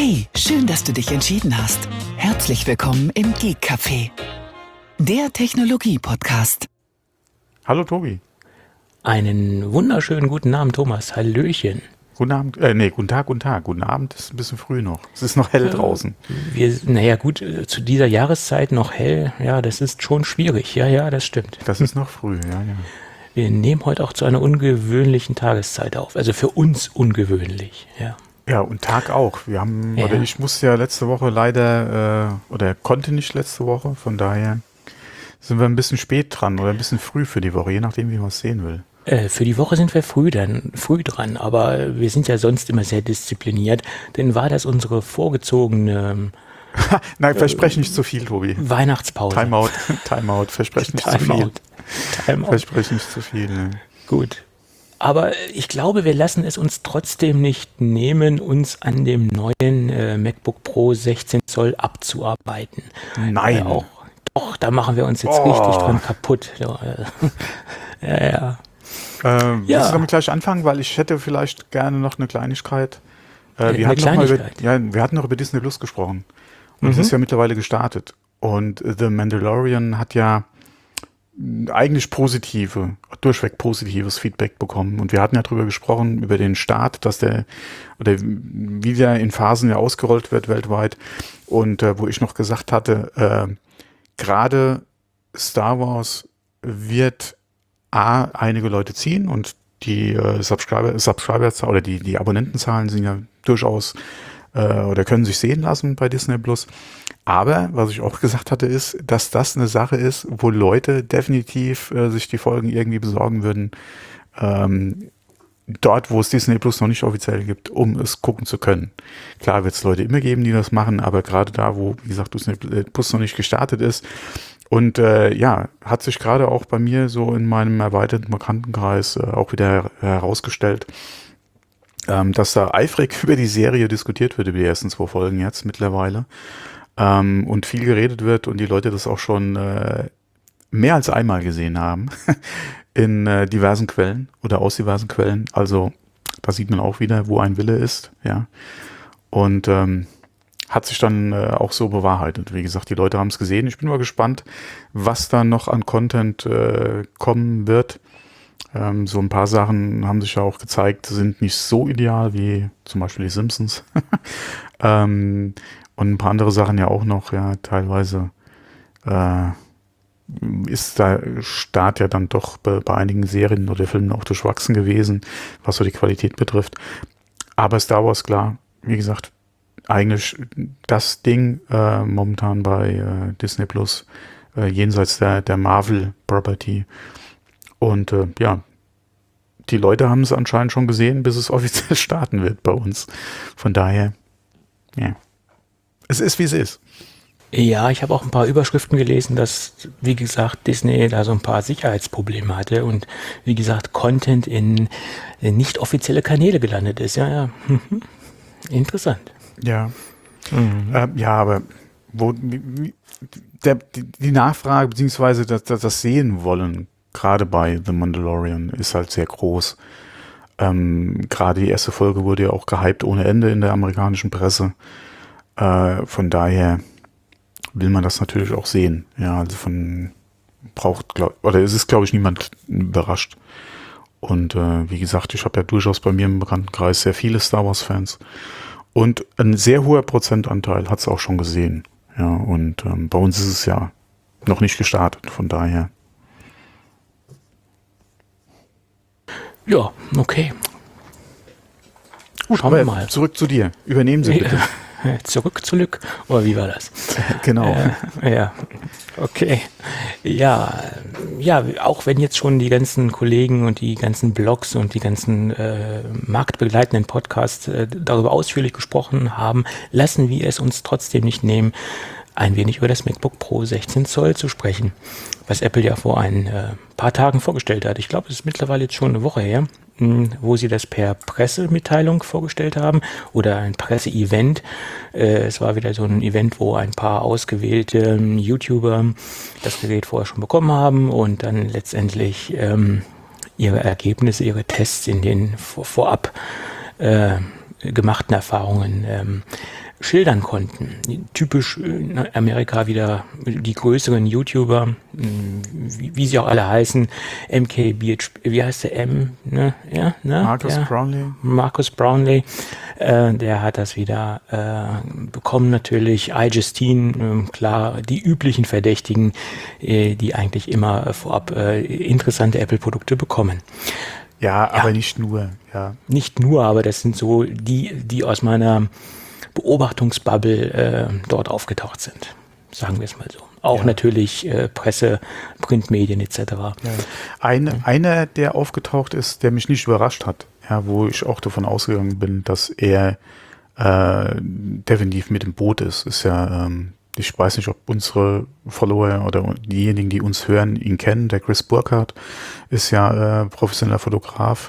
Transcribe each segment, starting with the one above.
Hey, schön, dass du dich entschieden hast. Herzlich willkommen im Geek Café, der Technologie-Podcast. Hallo Tobi. Einen wunderschönen guten Abend, Thomas. Hallöchen. Guten Abend, guten Tag, guten Tag. Guten Abend ist ein bisschen früh noch. Es ist noch hell draußen. Zu dieser Jahreszeit noch hell, ja, das ist schon schwierig. Ja, das stimmt. Das ist noch früh, ja. Wir nehmen heute auch zu einer ungewöhnlichen Tageszeit auf. Also für uns ungewöhnlich, ja. Ja, und Tag auch. Ich musste ja letzte Woche leider, konnte nicht letzte Woche, von daher sind wir ein bisschen spät dran oder ein bisschen früh für die Woche, je nachdem, wie man es sehen will. Für die Woche sind wir früh dran, aber wir sind ja sonst immer sehr diszipliniert. Denn war das unsere vorgezogene Nein, verspreche nicht zu viel, Tobi. Weihnachtspause? Timeout, verspreche nicht zu viel. Verspreche nicht zu viel. Ne. Gut. Aber ich glaube, wir lassen es uns trotzdem nicht nehmen, uns an dem neuen MacBook Pro 16 Zoll abzuarbeiten. Nein. Doch, da machen wir uns jetzt richtig dran kaputt. Ja. Willst du damit gleich anfangen? Weil ich hätte vielleicht gerne noch eine Kleinigkeit. Wir hatten noch über Disney Plus gesprochen. Und es ist ja mittlerweile gestartet. Und The Mandalorian hat ja eigentlich durchweg positives Feedback bekommen. Und wir hatten ja drüber gesprochen, über den Start, wie der in Phasen ja ausgerollt wird weltweit. Und wo ich noch gesagt hatte, gerade Star Wars wird einige Leute ziehen und die Subscriber oder die Abonnentenzahlen sind ja durchaus oder können sich sehen lassen bei Disney Plus. Aber was ich auch gesagt hatte, ist, dass das eine Sache ist, wo Leute definitiv sich die Folgen irgendwie besorgen würden, dort, wo es Disney Plus noch nicht offiziell gibt, um es gucken zu können. Klar wird es Leute immer geben, die das machen, aber gerade da, wo, wie gesagt, Disney Plus noch nicht gestartet ist. Und hat sich gerade auch bei mir so in meinem erweiterten Bekanntenkreis auch wieder herausgestellt, dass da eifrig über die Serie diskutiert wird, über die ersten 2 Folgen jetzt mittlerweile. Und viel geredet wird und die Leute das auch schon mehr als einmal gesehen haben in diversen Quellen oder aus diversen Quellen. Also da sieht man auch wieder, wo ein Wille ist, ja. Und hat sich dann auch so bewahrheitet. Wie gesagt, die Leute haben es gesehen. Ich bin mal gespannt, was da noch an Content kommen wird. So ein paar Sachen haben sich ja auch gezeigt, sind nicht so ideal wie zum Beispiel die Simpsons. Und ein paar andere Sachen ja auch noch, ja, teilweise ist der Start ja dann doch bei einigen Serien oder Filmen auch durchwachsen gewesen, was so die Qualität betrifft. Aber Star Wars, klar, wie gesagt, eigentlich das Ding momentan bei Disney Plus, jenseits der Marvel-Property. Und die Leute haben es anscheinend schon gesehen, bis es offiziell starten wird bei uns. Von daher, ja. Es ist, wie es ist. Ja, ich habe auch ein paar Überschriften gelesen, dass, wie gesagt, Disney da so ein paar Sicherheitsprobleme hatte und, wie gesagt, Content in nicht offizielle Kanäle gelandet ist. Ja. Interessant. Ja. Aber die Nachfrage beziehungsweise das Sehen wollen, gerade bei The Mandalorian, ist halt sehr groß. Gerade die erste Folge wurde ja auch gehypt ohne Ende in der amerikanischen Presse. Von daher will man das natürlich auch sehen. Ja, also es ist, glaube ich, niemand überrascht. Und wie gesagt, ich habe ja durchaus bei mir im Bekanntenkreis sehr viele Star Wars-Fans. Und ein sehr hoher Prozentanteil hat es auch schon gesehen. Ja, und bei uns ist es ja noch nicht gestartet, von daher. Ja, okay. Gut, schauen wir mal. Zurück zu dir. Übernehmen Sie bitte. Zurück, oder wie war das? Genau. Ja, okay. Ja, auch wenn jetzt schon die ganzen Kollegen und die ganzen Blogs und die ganzen marktbegleitenden Podcasts darüber ausführlich gesprochen haben, lassen wir es uns trotzdem nicht nehmen, ein wenig über das MacBook Pro 16 Zoll zu sprechen, was Apple ja vor ein paar Tagen vorgestellt hat. Ich glaube, es ist mittlerweile jetzt schon eine Woche her, wo sie das per Pressemitteilung vorgestellt haben oder ein Presseevent. Es war wieder so ein Event, wo ein paar ausgewählte YouTuber das Gerät vorher schon bekommen haben und dann letztendlich ihre Ergebnisse, ihre Tests in den vorab gemachten Erfahrungen schildern konnten. Typisch in Amerika wieder die größeren YouTuber, wie sie auch alle heißen, MKBHD, wie heißt der M? Ne? Ja, ne? Marcus Brownlee, der hat das wieder bekommen natürlich. iJustine, klar, die üblichen Verdächtigen, die eigentlich immer vorab interessante Apple-Produkte bekommen. Ja, aber nicht nur. Ja. Nicht nur, aber das sind so die aus meiner Beobachtungsbubble dort aufgetaucht sind. Sagen wir es mal so. Auch natürlich Presse, Printmedien etc. Ja. Einer, der aufgetaucht ist, der mich nicht überrascht hat, ja, wo ich auch davon ausgegangen bin, dass er definitiv mit im Boot ist ja, ich weiß nicht, ob unsere Follower oder diejenigen, die uns hören, ihn kennen. Der Chris Burkhardt ist ja professioneller Fotograf.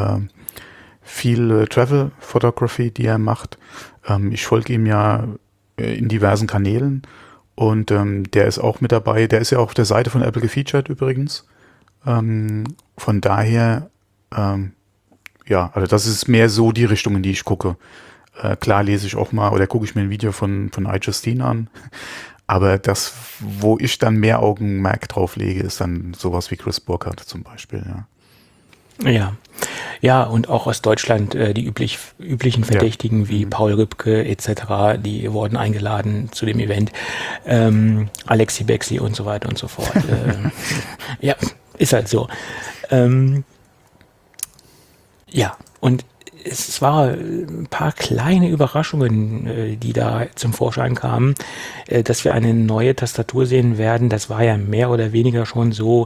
Viel Travel Photography, die er macht. Ich folge ihm ja in diversen Kanälen und der ist auch mit dabei. Der ist ja auch auf der Seite von Apple gefeatured übrigens. Von daher, ja, also das ist mehr so die Richtung, in die ich gucke. Klar lese ich auch mal oder gucke ich mir ein Video von iJustine an. Aber das, wo ich dann mehr Augenmerk drauf lege, ist dann sowas wie Chris Burkhardt zum Beispiel, ja. Ja, und auch aus Deutschland die üblichen Verdächtigen wie Paul Rübke etc., die wurden eingeladen zu dem Event. Alexi Bexi und so weiter und so fort. Ja, ist halt so. Ja, und es war ein paar kleine Überraschungen, die da zum Vorschein kamen, dass wir eine neue Tastatur sehen werden. Das war ja mehr oder weniger schon so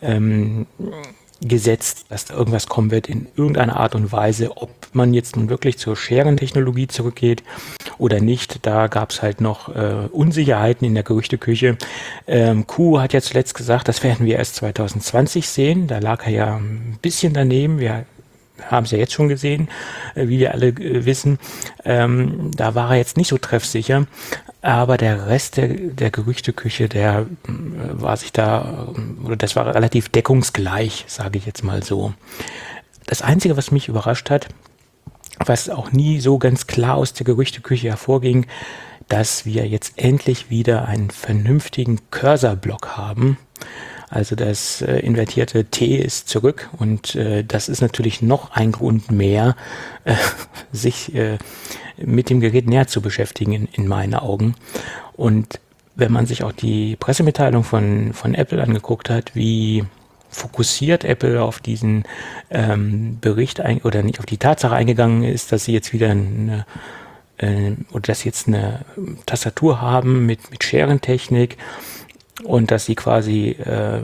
gesetzt, dass da irgendwas kommen wird in irgendeiner Art und Weise. Ob man jetzt nun wirklich zur Scherentechnologie zurückgeht oder nicht, da gab es halt noch Unsicherheiten in der Gerüchteküche. Q hat ja zuletzt gesagt, das werden wir erst 2020 sehen. Da lag er ja ein bisschen daneben. Wir haben es ja jetzt schon gesehen, wie wir alle wissen. Da war er jetzt nicht so treffsicher, aber der Rest der Gerüchteküche, der war sich da, oder das war relativ deckungsgleich, sage ich jetzt mal so. Das Einzige, was mich überrascht hat, was auch nie so ganz klar aus der Gerüchteküche hervorging, dass wir jetzt endlich wieder einen vernünftigen Cursor-Block haben. Also das invertierte T ist zurück und das ist natürlich noch ein Grund mehr, sich mit dem Gerät näher zu beschäftigen in meinen Augen. Und wenn man sich auch die Pressemitteilung von Apple angeguckt hat, wie fokussiert Apple auf diesen Bericht oder nicht auf die Tatsache eingegangen ist, dass sie jetzt wieder dass sie jetzt eine Tastatur haben mit Scherentechnik, und dass sie quasi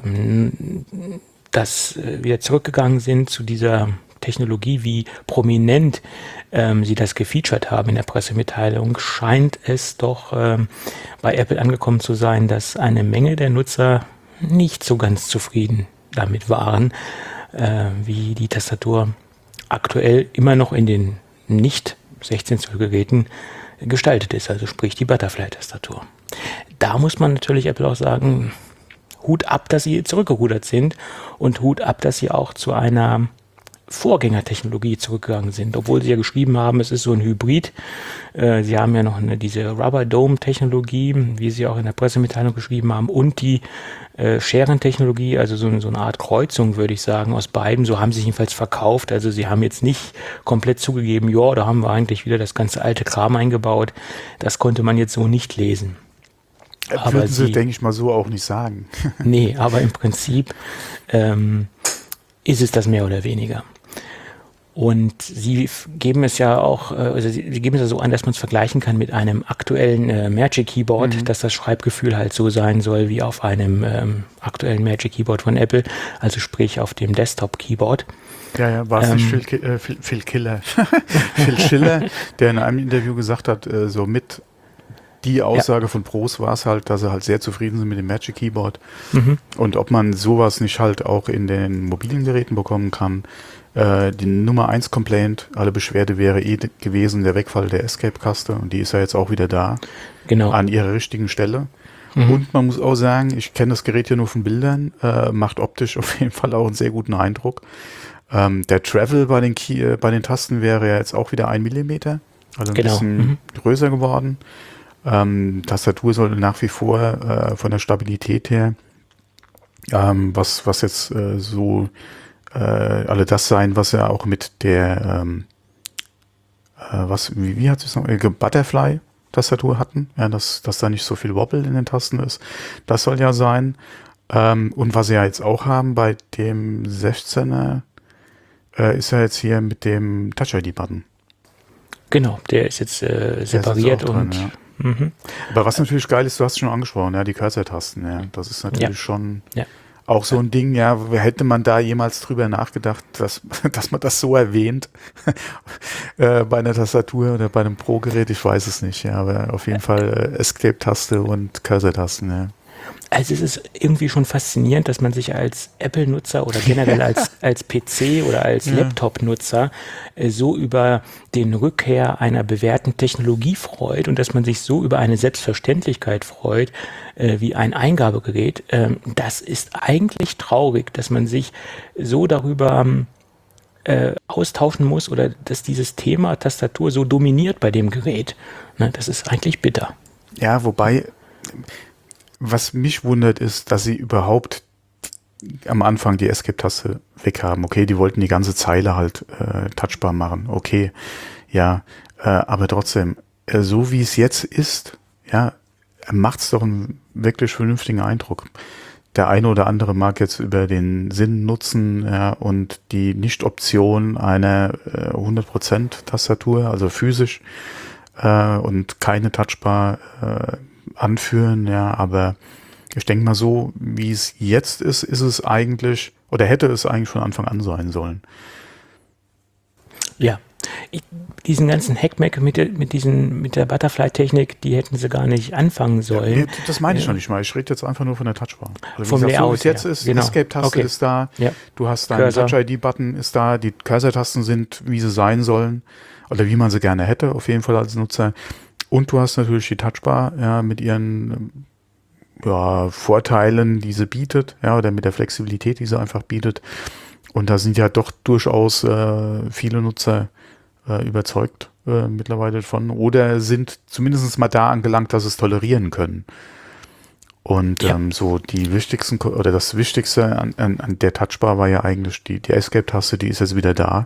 wieder zurückgegangen sind zu dieser Technologie, wie prominent sie das gefeatured haben in der Pressemitteilung, scheint es doch bei Apple angekommen zu sein, dass eine Menge der Nutzer nicht so ganz zufrieden damit waren, wie die Tastatur aktuell immer noch in den nicht 16-Zoll-Geräten gestaltet ist, also sprich die Butterfly-Tastatur. Da muss man natürlich Apple auch sagen, Hut ab, dass sie zurückgerudert sind und Hut ab, dass sie auch zu einer Vorgängertechnologie zurückgegangen sind, obwohl sie ja geschrieben haben, es ist so ein Hybrid. Sie haben ja noch diese Rubber Dome Technologie, wie sie auch in der Pressemitteilung geschrieben haben, und die Scherentechnologie, also so eine Art Kreuzung, würde ich sagen, aus beiden. So haben sie sich jedenfalls verkauft. Also sie haben jetzt nicht komplett zugegeben, ja, da haben wir eigentlich wieder das ganze alte Kram eingebaut. Das konnte man jetzt so nicht lesen. Aber würden sie, denke ich mal, so auch nicht sagen. Nee, aber im Prinzip ist es das mehr oder weniger. Und sie geben es ja auch, also sie geben es ja so an, dass man es vergleichen kann mit einem aktuellen Magic Keyboard, dass das Schreibgefühl halt so sein soll wie auf einem aktuellen Magic Keyboard von Apple, also sprich auf dem Desktop Keyboard. Ja, war es nicht Phil Schiller, der in einem Interview gesagt hat, so mit die Aussage von Pros war es halt, dass sie halt sehr zufrieden sind mit dem Magic Keyboard. Und ob man sowas nicht halt auch in den mobilen Geräten bekommen kann. Die Nummer 1 Complaint, alle Beschwerde wäre gewesen der Wegfall der Escape-Taste, und die ist ja jetzt auch wieder da. Genau. An ihrer richtigen Stelle. Und man muss auch sagen, ich kenne das Gerät hier nur von Bildern, macht optisch auf jeden Fall auch einen sehr guten Eindruck. Der Travel bei den Tasten wäre ja jetzt auch wieder 1 Millimeter. Also ein Genau. bisschen größer geworden. Tastatur soll nach wie vor von der Stabilität her, was jetzt alle das sein, was ja auch mit der wie hat es noch Butterfly-Tastatur hatten, ja, dass da nicht so viel Wobble in den Tasten ist. Das soll ja sein. Und was sie ja jetzt auch haben bei dem 16er, ist ja jetzt hier mit dem Touch-ID-Button. Genau, der ist jetzt separiert auch drin, und ja. Aber was natürlich geil ist, du hast es schon angesprochen, ja, die Cursor-Tasten, ja, das ist natürlich schon auch so ein Ding, ja, hätte man da jemals drüber nachgedacht, dass man das so erwähnt bei einer Tastatur oder bei einem Pro-Gerät, ich weiß es nicht, ja, aber auf jeden Fall Escape-Taste und Cursor-Tasten, ja. Also es ist irgendwie schon faszinierend, dass man sich als Apple-Nutzer oder generell als PC oder als Laptop-Nutzer so über den Rückkehr einer bewährten Technologie freut und dass man sich so über eine Selbstverständlichkeit freut, wie ein Eingabegerät. Das ist eigentlich traurig, dass man sich so darüber austauschen muss oder dass dieses Thema Tastatur so dominiert bei dem Gerät. Ne, das ist eigentlich bitter. Ja, wobei... Was mich wundert, ist, dass sie überhaupt am Anfang die Escape-Taste weghaben. Okay, die wollten die ganze Zeile halt touchbar machen. Okay, ja, aber trotzdem, so wie es jetzt ist, ja, macht es doch einen wirklich vernünftigen Eindruck. Der eine oder andere mag jetzt über den Sinn nutzen, ja, und die Nicht-Option einer 100% Tastatur, also physisch, und keine Touchbar anführen, ja, aber ich denke mal so, wie es jetzt ist es eigentlich, oder hätte es eigentlich von Anfang an sein sollen. Ja, diesen ganzen Hackmack mit der Butterfly-Technik, die hätten sie gar nicht anfangen sollen. Ja, das meine ich noch nicht mal, ich rede jetzt einfach nur von der Touchbar. Also vom Layout, so wie es jetzt ist, genau. Escape-Taste ist da, du hast deinen Touch-ID-Button ist da, die Cursor-Tasten sind, wie sie sein sollen, oder wie man sie gerne hätte, auf jeden Fall als Nutzer. Und du hast natürlich die Touchbar, ja, mit ihren Vorteilen, die sie bietet, ja, oder mit der Flexibilität, die sie einfach bietet. Und da sind ja doch durchaus viele Nutzer überzeugt mittlerweile von oder sind zumindest mal da angelangt, dass sie es tolerieren können. Und so die wichtigsten oder das Wichtigste an der Touchbar war ja eigentlich die Escape-Taste, die ist jetzt wieder da.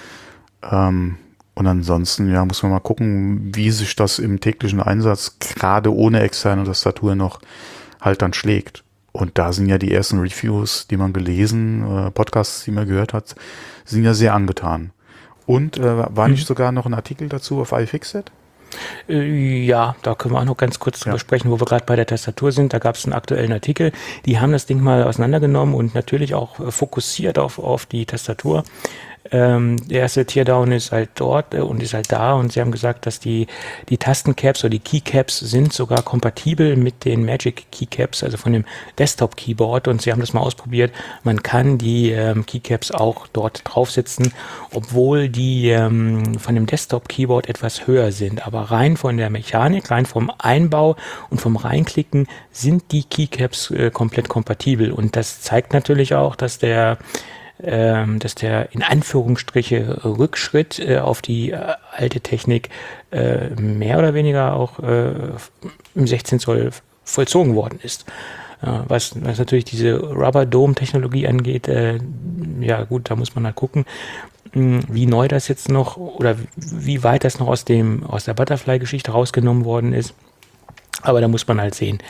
Und ansonsten, ja, muss man mal gucken, wie sich das im täglichen Einsatz gerade ohne externe Tastatur noch halt dann schlägt. Und da sind ja die ersten Reviews, die man gelesen, Podcasts, die man gehört hat, sind ja sehr angetan. Und war nicht sogar noch ein Artikel dazu auf iFixit? Ja, da können wir auch noch ganz kurz drüber sprechen, wo wir gerade bei der Tastatur sind. Da gab es einen aktuellen Artikel. Die haben das Ding mal auseinandergenommen und natürlich auch fokussiert auf die Tastatur. Der erste Teardown ist halt dort und ist halt da und sie haben gesagt, dass die Tastencaps oder die Keycaps sind sogar kompatibel mit den Magic Keycaps, also von dem Desktop Keyboard, und sie haben das mal ausprobiert. Man kann die Keycaps auch dort draufsetzen, obwohl die von dem Desktop Keyboard etwas höher sind, aber rein von der Mechanik, rein vom Einbau und vom Reinklicken sind die Keycaps komplett kompatibel, und das zeigt natürlich auch, dass der in Anführungsstriche Rückschritt auf die alte Technik mehr oder weniger auch im 16 Zoll vollzogen worden ist. Was natürlich diese Rubber Dome Technologie angeht, ja gut, da muss man halt gucken, wie neu das jetzt noch oder wie weit das noch aus der Butterfly-Geschichte rausgenommen worden ist. Aber da muss man halt sehen,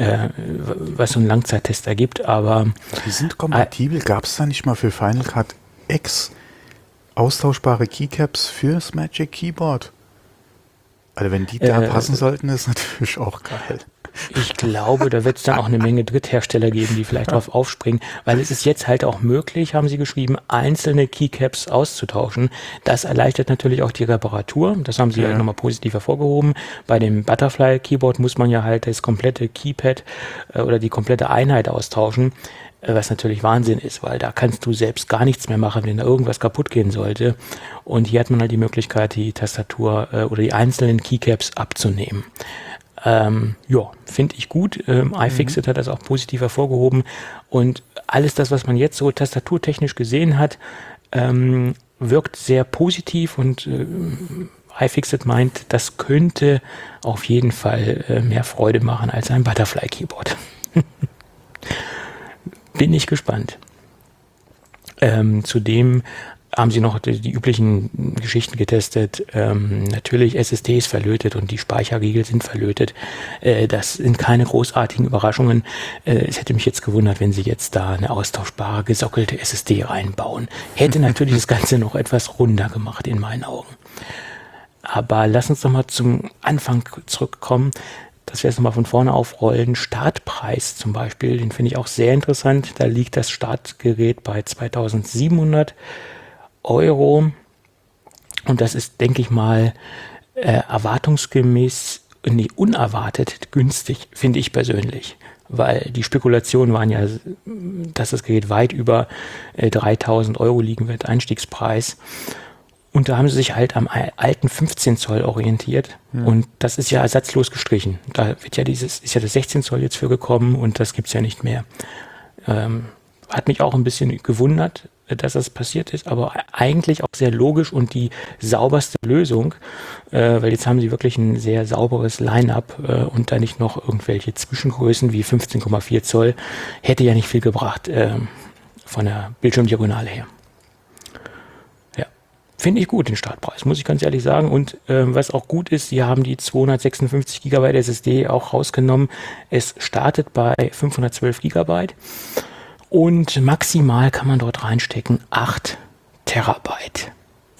was so ein Langzeittest ergibt. Aber die sind kompatibel. Gab es da nicht mal für Final Cut X austauschbare Keycaps fürs Magic Keyboard? Also wenn die da passen sollten, ist natürlich auch geil. Ich glaube, da wird es dann auch eine Menge Dritthersteller geben, die vielleicht drauf aufspringen, weil es ist jetzt halt auch möglich, haben sie geschrieben, einzelne Keycaps auszutauschen. Das erleichtert natürlich auch die Reparatur. Das haben sie halt nochmal positiv hervorgehoben. Bei dem Butterfly Keyboard muss man ja halt das komplette Keypad oder die komplette Einheit austauschen, was natürlich Wahnsinn ist, weil da kannst du selbst gar nichts mehr machen, wenn da irgendwas kaputt gehen sollte. Und hier hat man halt die Möglichkeit, die Tastatur oder die einzelnen Keycaps abzunehmen. Ja, finde ich gut. iFixit hat das auch positiv hervorgehoben. Und alles das, was man jetzt so tastaturtechnisch gesehen hat, wirkt sehr positiv und iFixit meint, das könnte auf jeden Fall mehr Freude machen als ein Butterfly-Keyboard. Bin ich gespannt. Zudem haben sie noch die üblichen Geschichten getestet. Natürlich SSD ist verlötet und die Speicherriegel sind verlötet. Das sind keine großartigen Überraschungen. Es hätte mich jetzt gewundert, wenn sie jetzt da eine austauschbare, gesockelte SSD reinbauen. Hätte natürlich das Ganze noch etwas runder gemacht in meinen Augen. Aber lass uns doch mal zum Anfang zurückkommen, dass wir jetzt nochmal von vorne aufrollen. Startpreis zum Beispiel, den finde ich auch sehr interessant. Da liegt das Startgerät bei 2.700 Euro. Und das ist, denke ich mal, unerwartet günstig, finde ich persönlich. Weil die Spekulationen waren ja, dass das Gerät weit über 3.000 Euro liegen wird, Einstiegspreis. Und da haben sie sich halt am alten 15 Zoll orientiert. Ja. Und das ist ja ersatzlos gestrichen. Da wird ja ist ja das 16 Zoll jetzt für gekommen und das gibt's ja nicht mehr. Hat mich auch ein bisschen gewundert, dass das passiert ist, aber eigentlich auch sehr logisch und die sauberste Lösung, weil jetzt haben sie wirklich ein sehr sauberes Line-Up und da nicht noch irgendwelche Zwischengrößen wie 15,4 Zoll. Hätte ja nicht viel gebracht von der Bildschirmdiagonale her. Finde ich gut, den Startpreis, muss ich ganz ehrlich sagen. Und was auch gut ist, sie haben die 256 GB SSD auch rausgenommen. Es startet bei 512 GB und maximal kann man dort reinstecken 8 Terabyte.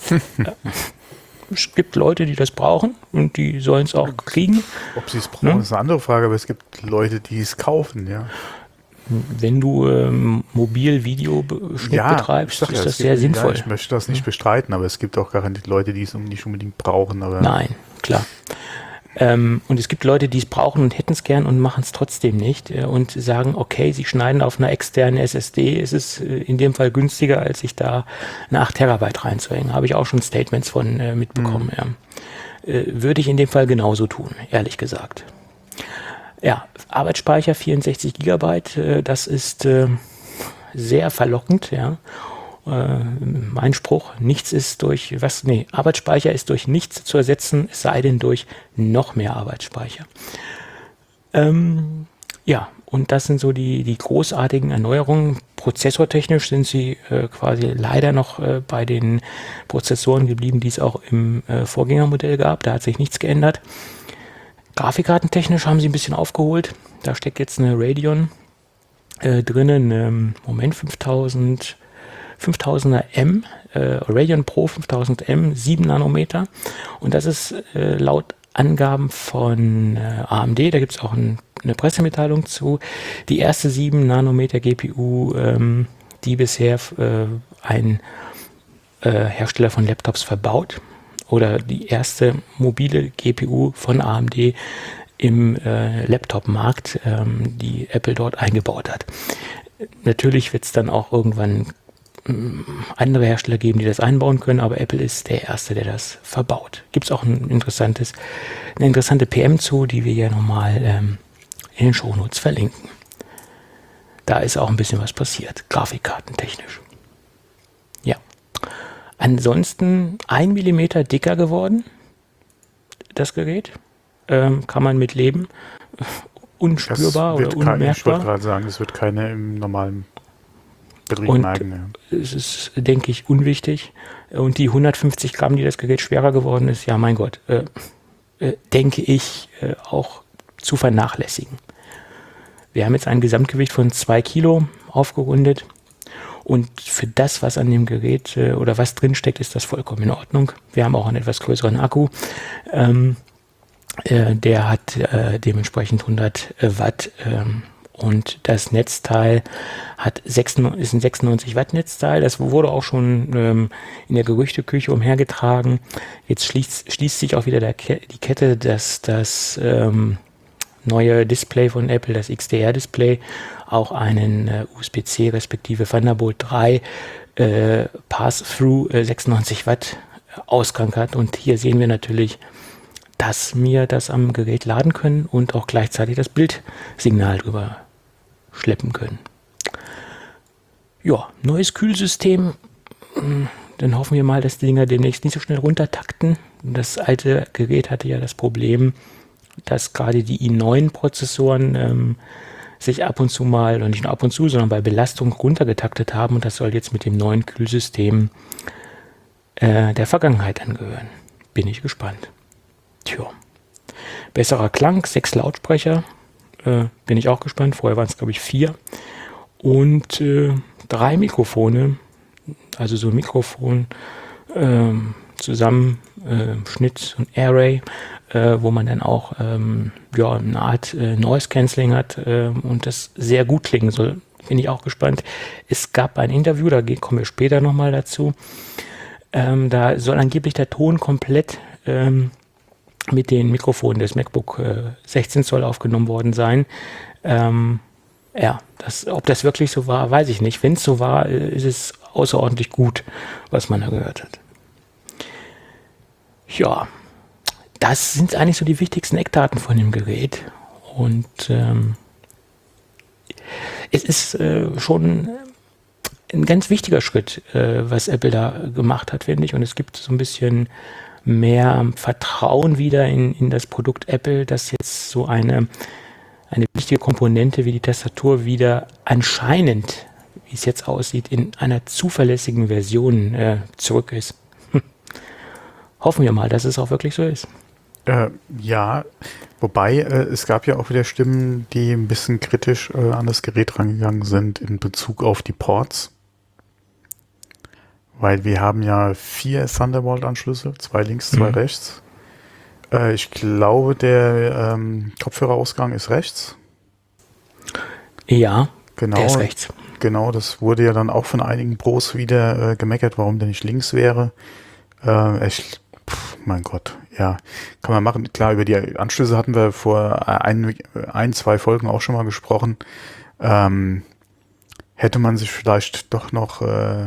Es gibt Leute, die das brauchen und die sollen es auch kriegen. Ob sie es brauchen, ist eine andere Frage, aber es gibt Leute, die es kaufen, ja. Wenn du Mobil-Video betreibst, ist das sehr sinnvoll. Ja, ich möchte das nicht bestreiten, aber es gibt auch garantiert Leute, die es nicht unbedingt brauchen. Aber nein, klar. Und es gibt Leute, die es brauchen und hätten es gern und machen es trotzdem nicht und sagen, okay, sie schneiden auf einer externen SSD, es ist in dem Fall günstiger, als sich da eine 8 Terabyte reinzuhängen. Habe ich auch schon Statements von mitbekommen. Ja. Würde ich in dem Fall genauso tun, ehrlich gesagt. Ja, Arbeitsspeicher 64 GB, das ist sehr verlockend, ja. Mein Spruch, Arbeitsspeicher ist durch nichts zu ersetzen, es sei denn durch noch mehr Arbeitsspeicher. Ja, und das sind so die großartigen Erneuerungen. Prozessortechnisch sind sie quasi leider noch bei den Prozessoren geblieben, die es auch im Vorgängermodell gab, da hat sich nichts geändert. Grafikkartentechnisch haben sie ein bisschen aufgeholt. Da steckt jetzt eine Radeon drinnen, 5000er M, Radeon Pro 5000M, 7 Nanometer. Und das ist laut Angaben von AMD, da gibt es auch eine Pressemitteilung zu, die erste 7 Nanometer GPU, die bisher ein Hersteller von Laptops verbaut. Oder die erste mobile GPU von AMD im Laptop-Markt, die Apple dort eingebaut hat. Natürlich wird es dann auch irgendwann andere Hersteller geben, die das einbauen können, aber Apple ist der Erste, der das verbaut. Gibt es auch eine interessante PM zu, die wir ja nochmal in den Shownotes verlinken. Da ist auch ein bisschen was passiert, grafikkartentechnisch. Ja. Ansonsten 1 mm dicker geworden, das Gerät. Kann man mit leben. Unspürbar oder unmerkbar. Ich wollte gerade sagen, es wird keine im normalen Betrieb neigen. Ja. Es ist, denke ich, unwichtig. Und die 150 Gramm, die das Gerät schwerer geworden ist, ja mein Gott, denke ich, auch zu vernachlässigen. Wir haben jetzt ein Gesamtgewicht von 2 Kilo aufgerundet. Und für das, was an dem Gerät oder was drinsteckt, ist das vollkommen in Ordnung. Wir haben auch einen etwas größeren Akku. Der hat dementsprechend 100 Watt und das Netzteil ist ein 96 Watt Netzteil. Das wurde auch schon in der Gerüchteküche umhergetragen. Jetzt schließt sich auch wieder die Kette, dass das neue Display von Apple, das XDR-Display, auch einen USB-C respektive Thunderbolt 3 Pass-Through 96 Watt Ausgang hat. Und hier sehen wir natürlich, dass wir das am Gerät laden können und auch gleichzeitig das Bildsignal drüber schleppen können. Ja, neues Kühlsystem. Dann hoffen wir mal, dass die Dinger demnächst nicht so schnell runtertakten. das alte Gerät hatte ja das Problem, dass gerade die i9-Prozessoren sich ab und zu mal, und nicht nur ab und zu, sondern bei Belastung runtergetaktet haben. Und das soll jetzt mit dem neuen Kühlsystem der Vergangenheit angehören. Bin ich gespannt. Tja. Besserer Klang, 6 Lautsprecher. Bin ich auch gespannt. Vorher waren es, glaube ich, 4. Und 3 Mikrofone. Also so ein Mikrofon Zusammenschnitt und Array, wo man dann auch eine Art Noise Cancelling hat und das sehr gut klingen soll. Bin ich auch gespannt. Es gab ein Interview, da kommen wir später nochmal dazu. Da soll angeblich der Ton komplett mit den Mikrofonen des MacBook 16 Zoll aufgenommen worden sein. Ob das wirklich so war, weiß ich nicht. Wenn es so war, ist es außerordentlich gut, was man da gehört hat. Ja, das sind eigentlich so die wichtigsten Eckdaten von dem Gerät. Und es ist schon ein ganz wichtiger Schritt, was Apple da gemacht hat, finde ich. Und es gibt so ein bisschen mehr Vertrauen wieder in das Produkt Apple, dass jetzt so eine wichtige Komponente wie die Tastatur wieder anscheinend, wie es jetzt aussieht, in einer zuverlässigen Version zurück ist. Hoffen wir mal, dass es auch wirklich so ist. Ja, wobei es gab ja auch wieder Stimmen, die ein bisschen kritisch an das Gerät rangegangen sind in Bezug auf die Ports. Weil wir haben ja 4 Thunderbolt-Anschlüsse, 2 links, 2 rechts. Ich glaube, der Kopfhörerausgang ist rechts. Ja, genau, der ist rechts. Genau, das wurde ja dann auch von einigen Pros wieder gemeckert, warum der nicht links wäre. Mein Gott, ja, kann man machen. Klar, über die Anschlüsse hatten wir vor 2 Folgen auch schon mal gesprochen. Hätte man sich vielleicht doch noch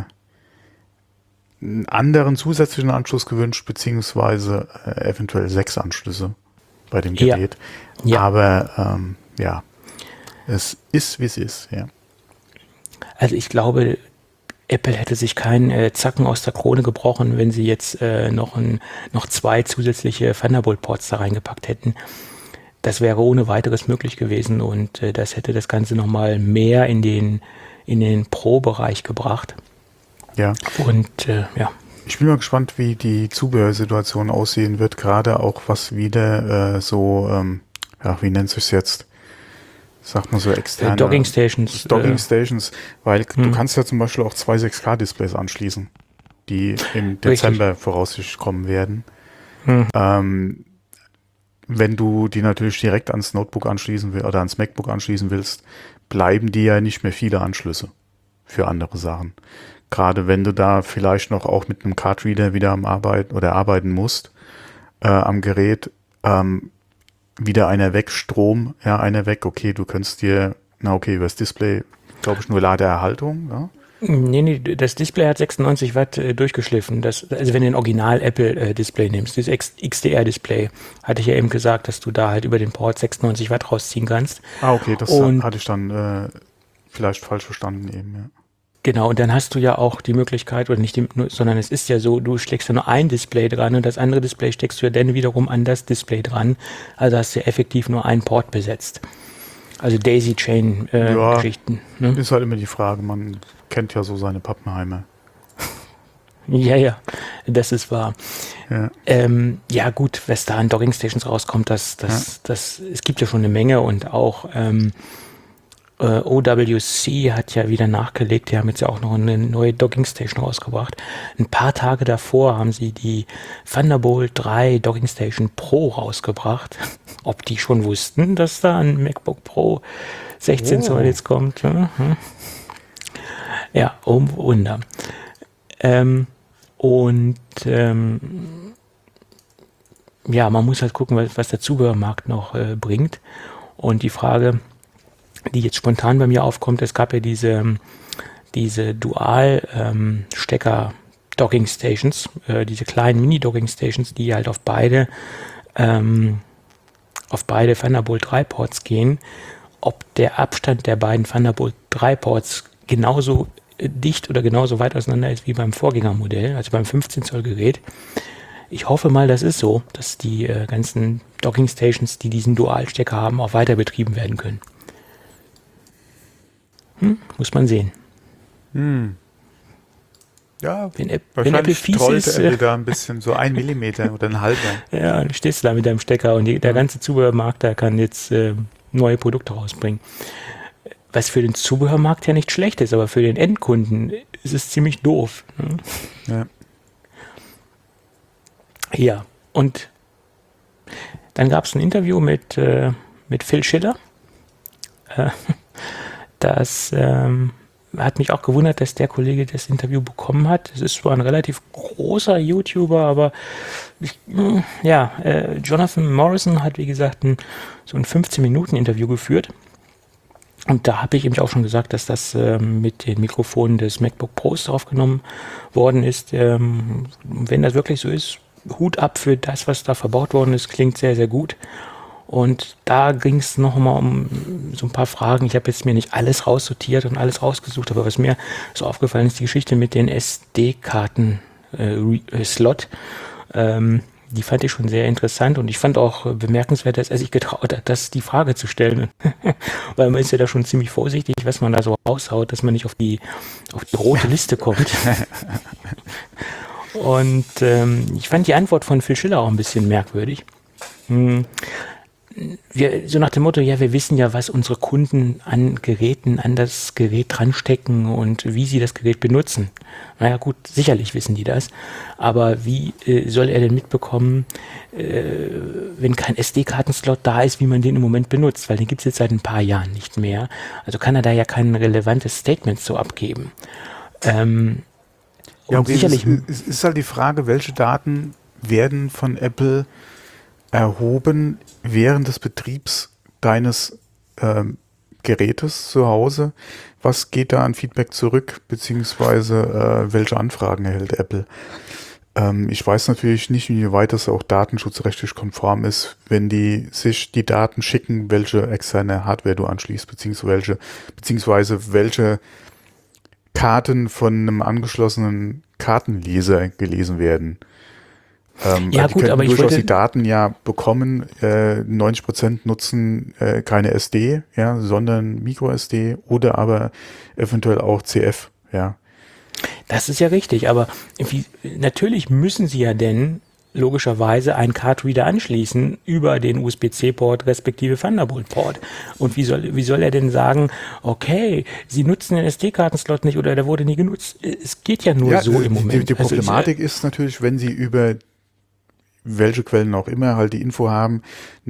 einen anderen zusätzlichen Anschluss gewünscht, beziehungsweise eventuell 6 Anschlüsse bei dem Gerät. Ja. Aber es ist, wie es ist. Ja. Also ich glaube, Apple hätte sich keinen Zacken aus der Krone gebrochen, wenn sie jetzt noch 2 zusätzliche Thunderbolt-Ports da reingepackt hätten. Das wäre ohne weiteres möglich gewesen und das hätte das Ganze nochmal mehr in den Pro-Bereich gebracht. Ja. Und Ich bin mal gespannt, wie die Zubehörsituation aussehen wird, gerade auch was wieder wie nennt sich's jetzt? Sagt man so externe Docking Stations. Docking Stations, weil du kannst ja zum Beispiel auch 2 6K-Displays anschließen, die im Dezember voraussichtlich kommen werden. Wenn du die natürlich direkt ans Notebook anschließen willst oder ans MacBook anschließen willst, bleiben dir ja nicht mehr viele Anschlüsse für andere Sachen. Gerade wenn du da vielleicht noch auch mit einem Cardreader wieder arbeiten musst am Gerät, wieder einer weg, Strom, ja, einer weg, okay, du könntest dir, über das Display, glaube ich, nur Ladeerhaltung, ja? Nee, das Display hat 96 Watt durchgeschliffen. Also wenn du ein Original-Apple-Display nimmst, das XDR-Display, hatte ich ja eben gesagt, dass du da halt über den Port 96 Watt rausziehen kannst. Okay, das hatte ich dann vielleicht falsch verstanden eben, ja. Genau, und dann hast du ja auch die Möglichkeit, oder nicht, sondern es ist ja so, du steckst ja nur ein Display dran und das andere Display steckst du ja dann wiederum an das Display dran. Also hast du ja effektiv nur einen Port besetzt. Also Daisy-Chain-Geschichten. Ne? Ist halt immer die Frage, man kennt ja so seine Pappenheimer. Ja, das ist wahr. Ja, Gut, was da an Docking-Stations rauskommt, es gibt ja schon eine Menge und auch OWC hat ja wieder nachgelegt, die haben jetzt ja auch noch eine neue Dockingstation rausgebracht. Ein paar Tage davor haben sie die Thunderbolt 3 Dockingstation Pro rausgebracht. Ob die schon wussten, dass da ein MacBook Pro 16 Zoll jetzt kommt. Ja, Wunder. Man muss halt gucken, was der Zubehörmarkt noch bringt. Und die Frage, die jetzt spontan bei mir aufkommt, es gab ja diese Dual-Stecker-Docking-Stations, diese kleinen Mini-Docking-Stations, die halt auf beide Thunderbolt 3 Ports gehen, ob der Abstand der beiden Thunderbolt 3 Ports genauso dicht oder genauso weit auseinander ist wie beim Vorgängermodell, also beim 15 Zoll Gerät. Ich hoffe mal, das ist so, dass die ganzen Docking-Stations, die diesen Dualstecker haben, auch weiter betrieben werden können. Muss man sehen. Ja, Wenn Apple wahrscheinlich fies trollt ist, Apple da ein bisschen, so 1 Millimeter oder ein halber. ja, dann stehst du da mit deinem Stecker und der ganze Zubehörmarkt, da kann jetzt neue Produkte rausbringen. Was für den Zubehörmarkt ja nicht schlecht ist, aber für den Endkunden ist es ziemlich doof. Ne? Ja. Ja, und dann gab es ein Interview mit Phil Schiller. Das hat mich auch gewundert, dass der Kollege das Interview bekommen hat. Es ist zwar ein relativ großer YouTuber, aber Jonathan Morrison hat, wie gesagt, so ein 15-Minuten-Interview geführt. Und da habe ich eben auch schon gesagt, dass das mit den Mikrofonen des MacBook Pros aufgenommen worden ist. Wenn das wirklich so ist, Hut ab für das, was da verbaut worden ist, klingt sehr, sehr gut. Und da ging es nochmal um so ein paar Fragen. Ich habe jetzt mir nicht alles raussortiert und alles rausgesucht, aber was mir so aufgefallen ist, die Geschichte mit den SD-Karten-Slot. Die fand ich schon sehr interessant und ich fand auch bemerkenswert, dass er sich getraut hat, die Frage zu stellen. Weil man ist ja da schon ziemlich vorsichtig, was man da so raushaut, dass man nicht auf die rote Liste kommt. Und ich fand die Antwort von Phil Schiller auch ein bisschen merkwürdig. So nach dem Motto, ja, wir wissen ja, was unsere Kunden an Geräten, an das Gerät dranstecken und wie sie das Gerät benutzen. Naja gut, sicherlich wissen die das, aber wie soll er denn mitbekommen, wenn kein SD-Kartenslot da ist, wie man den im Moment benutzt, weil den gibt es jetzt seit ein paar Jahren nicht mehr. Also kann er da ja kein relevantes Statement so abgeben. Ja, okay, sicherlich es ist halt die Frage, welche Daten werden von Apple erhoben während des Betriebs deines Gerätes zu Hause. Was geht da an Feedback zurück, beziehungsweise welche Anfragen erhält Apple? Ich weiß natürlich nicht, inwieweit das auch datenschutzrechtlich konform ist, wenn die sich die Daten schicken, welche externe Hardware du anschließt, beziehungsweise welche Karten von einem angeschlossenen Kartenleser gelesen werden. ja die gut, können aber ich durchaus wollte... die Daten ja bekommen. 90% nutzen keine SD, ja, sondern MicroSD oder aber eventuell auch CF, ja. Das ist ja richtig, aber natürlich müssen sie ja denn logischerweise einen Card-Reader anschließen über den USB-C-Port respektive Thunderbolt-Port. Und wie soll er denn sagen, okay, Sie nutzen den SD-Kartenslot nicht oder der wurde nie genutzt? Es geht ja nur so im Moment. Die Problematik ist natürlich, wenn Sie über welche Quellen auch immer halt die Info haben,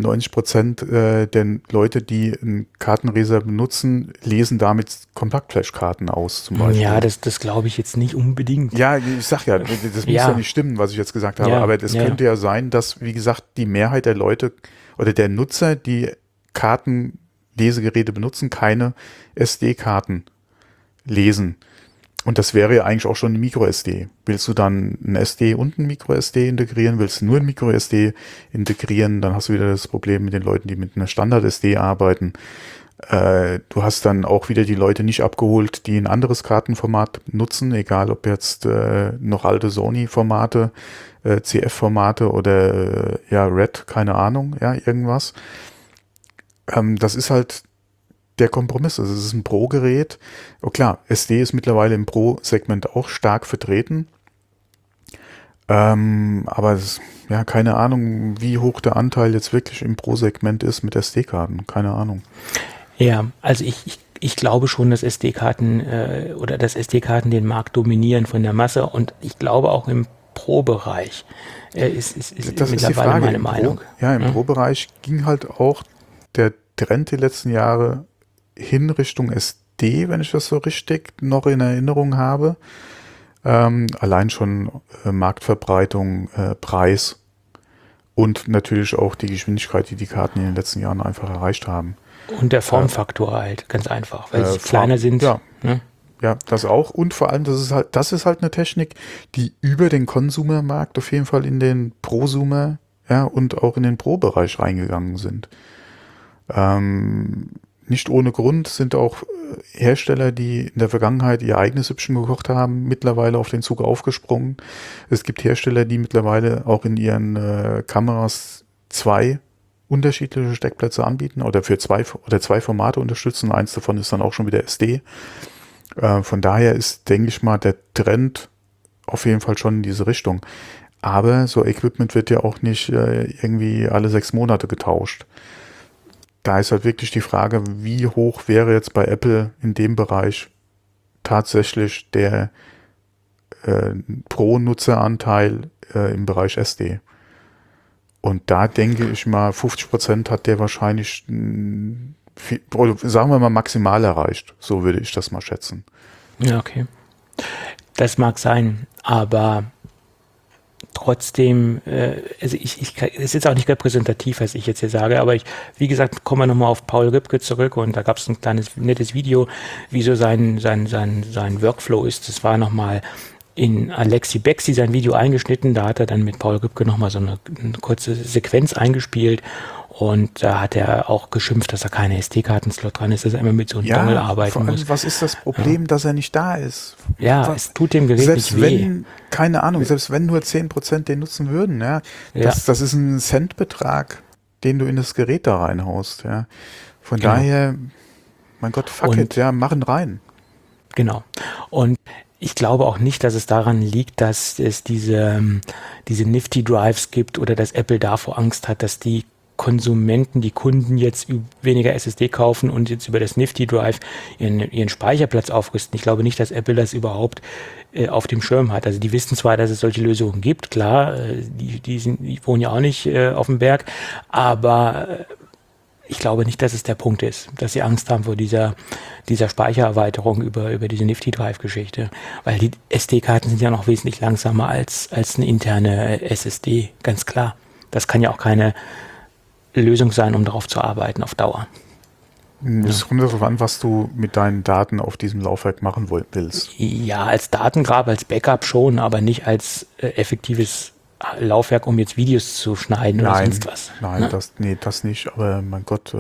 90% der Leute, die einen Kartenleser benutzen, lesen damit Kompaktflash-Karten aus zum Beispiel. Ja, das glaube ich jetzt nicht unbedingt. Ja, ich sag ja, das muss ja nicht stimmen, was ich jetzt gesagt habe, aber es könnte ja sein, dass, wie gesagt, die Mehrheit der Leute oder der Nutzer, die Kartenlesegeräte benutzen, keine SD-Karten lesen. Und das wäre ja eigentlich auch schon ein MicroSD. Willst du dann ein SD und ein MicroSD integrieren? Willst du nur ein MicroSD integrieren? Dann hast du wieder das Problem mit den Leuten, die mit einer Standard-SD arbeiten. Du hast dann auch wieder die Leute nicht abgeholt, die ein anderes Kartenformat nutzen, egal ob jetzt noch alte Sony-Formate, CF-Formate oder Red, keine Ahnung, ja, irgendwas. Das ist halt der Kompromiss. Also es ist ein Pro-Gerät. Oh klar, SD ist mittlerweile im Pro-Segment auch stark vertreten. Aber es, ja, keine Ahnung, wie hoch der Anteil jetzt wirklich im Pro-Segment ist mit SD-Karten. Keine Ahnung. Ja, also ich glaube schon, dass SD-Karten dass SD-Karten den Markt dominieren von der Masse und ich glaube auch im Pro-Bereich ist das mittlerweile ist die Frage. meine Meinung. Im Pro-Bereich ging halt auch der Trend die letzten Jahre hin Richtung SD, wenn ich das so richtig noch in Erinnerung habe. Allein schon Marktverbreitung, Preis und natürlich auch die Geschwindigkeit, die die Karten in den letzten Jahren einfach erreicht haben. Und der Formfaktor halt, ganz einfach, weil sie kleiner sind. Ja. Ne? Ja, das auch. Und vor allem, das ist halt eine Technik, die über den Konsumermarkt auf jeden Fall in den Prosumer, ja, und auch in den Pro-Bereich reingegangen sind. nicht ohne Grund sind auch Hersteller, die in der Vergangenheit ihr eigenes Süppchen gekocht haben, mittlerweile auf den Zug aufgesprungen. Es gibt Hersteller, die mittlerweile auch in ihren Kameras 2 unterschiedliche Steckplätze anbieten oder für zwei Formate unterstützen. Eins davon ist dann auch schon wieder SD. Von daher ist, denke ich mal, der Trend auf jeden Fall schon in diese Richtung. Aber so Equipment wird ja auch nicht irgendwie alle 6 Monate getauscht. Da ist halt wirklich die Frage, wie hoch wäre jetzt bei Apple in dem Bereich tatsächlich der Pro-Nutzeranteil im Bereich SD. Und da denke ich mal, 50% hat der wahrscheinlich, oder sagen wir mal, maximal erreicht. So würde ich das mal schätzen. Ja, okay. Das mag sein, aber trotzdem, also es ist jetzt auch nicht repräsentativ, was ich jetzt hier sage, aber wie gesagt, kommen wir nochmal auf Paul Ripke zurück und da gab es ein kleines, nettes Video, wie so sein Workflow ist. Das war nochmal in Alexi Bexi sein Video eingeschnitten, da hat er dann mit Paul Ripke nochmal so eine kurze Sequenz eingespielt und da hat er auch geschimpft, dass da keine SD-Karten-Slot dran ist, dass er immer mit so einem Dongle arbeiten muss. Was ist das Problem, dass er nicht da ist? Ja, es tut dem Gerät selbst nicht weh. Wenn, keine Ahnung, selbst wenn nur 10% den nutzen würden, das ist ein Centbetrag, den du in das Gerät da reinhaust, ja. Von daher, mein Gott, fuck it, machen rein. Genau. Und ich glaube auch nicht, dass es daran liegt, dass es diese Nifty Drives gibt oder dass Apple davor Angst hat, dass die Konsumenten, die Kunden jetzt weniger SSD kaufen und jetzt über das Nifty Drive ihren Speicherplatz aufrüsten. Ich glaube nicht, dass Apple das überhaupt auf dem Schirm hat. Also die wissen zwar, dass es solche Lösungen gibt, klar, die wohnen ja auch nicht auf dem Berg, aber ich glaube nicht, dass es der Punkt ist, dass sie Angst haben vor dieser Speichererweiterung über diese Nifty Drive-Geschichte. Weil die SD-Karten sind ja noch wesentlich langsamer als eine interne SSD, ganz klar. Das kann ja auch keine Lösung sein, um darauf zu arbeiten auf Dauer. Es kommt darauf an, was du mit deinen Daten auf diesem Laufwerk machen willst. Ja, als Datengrab, als Backup schon, aber nicht als effektives Laufwerk, um jetzt Videos zu schneiden oder sonst was. Nein, das nicht. Aber mein Gott,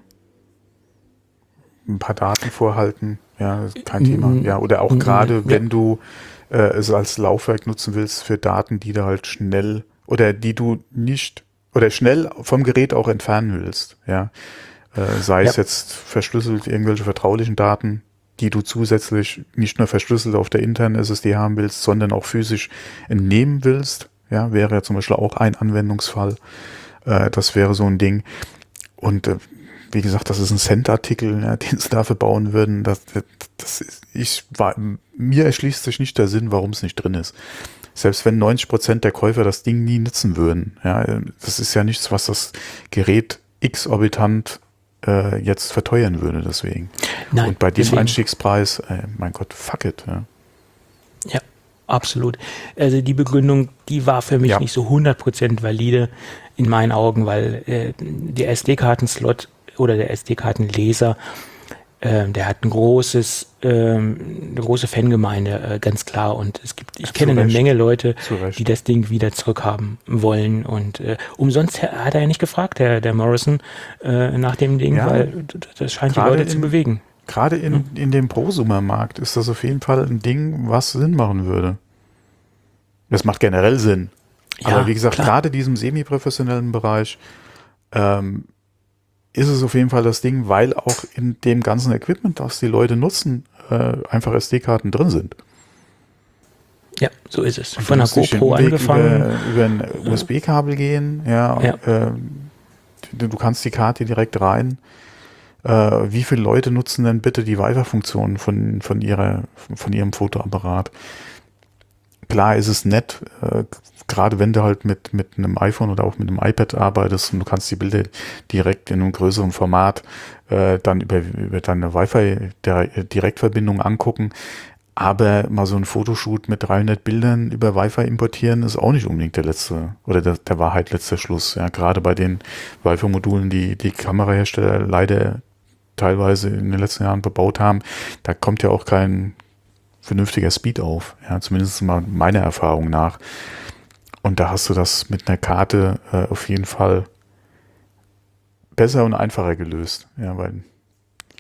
ein paar Daten vorhalten, ja, kein Thema. Ja, oder auch gerade, wenn du es als Laufwerk nutzen willst für Daten, die du halt schnell oder die du nicht oder schnell vom Gerät auch entfernen willst, ja. Sei es jetzt verschlüsselt, irgendwelche vertraulichen Daten, die du zusätzlich nicht nur verschlüsselt auf der internen SSD haben willst, sondern auch physisch entnehmen willst. Ja, wäre ja zum Beispiel auch ein Anwendungsfall. Das wäre so ein Ding. Und wie gesagt, das ist ein Cent-Artikel, ja, den sie dafür bauen würden. Mir erschließt sich nicht der Sinn, warum es nicht drin ist. Selbst wenn 90% der Käufer das Ding nie nutzen würden. Ja, das ist ja nichts, was das Gerät exorbitant jetzt verteuern würde deswegen. Nein, und bei dem Einstiegspreis, mein Gott, fuck it. Ja, absolut. Also die Begründung, die war für mich nicht so 100% valide in meinen Augen, weil der SD-Karten-Slot oder der SD-Kartenleser, der hat eine große Fangemeinde, ganz klar. Und ich kenne eine Menge Leute, die das Ding wieder zurückhaben wollen. Und umsonst hat er ja nicht gefragt, der Morrison, nach dem Ding, weil das scheint die Leute zu bewegen. Gerade in dem Prosumer-Markt ist das auf jeden Fall ein Ding, was Sinn machen würde. Das macht generell Sinn. Ja, aber wie gesagt, gerade diesem semi-professionellen Bereich ist es auf jeden Fall das Ding, weil auch in dem ganzen Equipment, das die Leute nutzen, einfach SD-Karten drin sind. Ja, so ist es. Von der GoPro angefangen. Über ein USB-Kabel gehen, du kannst die Karte direkt rein. Wie viele Leute nutzen denn bitte die Wi-Fi-Funktion von ihrem Fotoapparat? Klar ist es nett, gerade wenn du halt mit einem iPhone oder auch mit einem iPad arbeitest und du kannst die Bilder direkt in einem größeren Format dann über deine Wi-Fi-Direktverbindung angucken. Aber mal so ein Fotoshoot mit 300 Bildern über Wi-Fi importieren ist auch nicht unbedingt der letzte oder der Wahrheit letzter Schluss. Ja, gerade bei den Wi-Fi-Modulen, die Kamerahersteller leider teilweise in den letzten Jahren bebaut haben, da kommt ja auch kein vernünftiger Speed auf, ja, zumindest mal meiner Erfahrung nach. Und da hast du das mit einer Karte auf jeden Fall besser und einfacher gelöst, ja, weil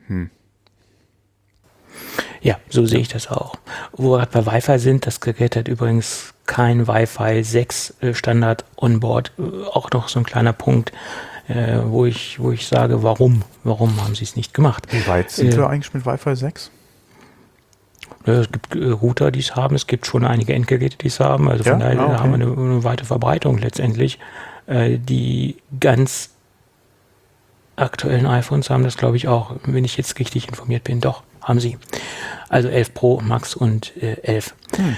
Ja, so sehe ich das auch. Wo wir gerade bei Wi-Fi sind, das Gerät hat übrigens kein Wi-Fi 6 Standard onboard. Auch noch so ein kleiner Punkt, wo ich sage, warum haben sie es nicht gemacht? Wie weit sind wir eigentlich mit Wi-Fi 6? Es gibt Router, die es haben, es gibt schon einige Endgeräte, die es haben. Also von daher haben wir eine weite Verbreitung letztendlich. Die ganz aktuellen iPhones haben das, glaube ich, auch, wenn ich jetzt richtig informiert bin, doch, haben sie. Also 11 Pro, Max und 11.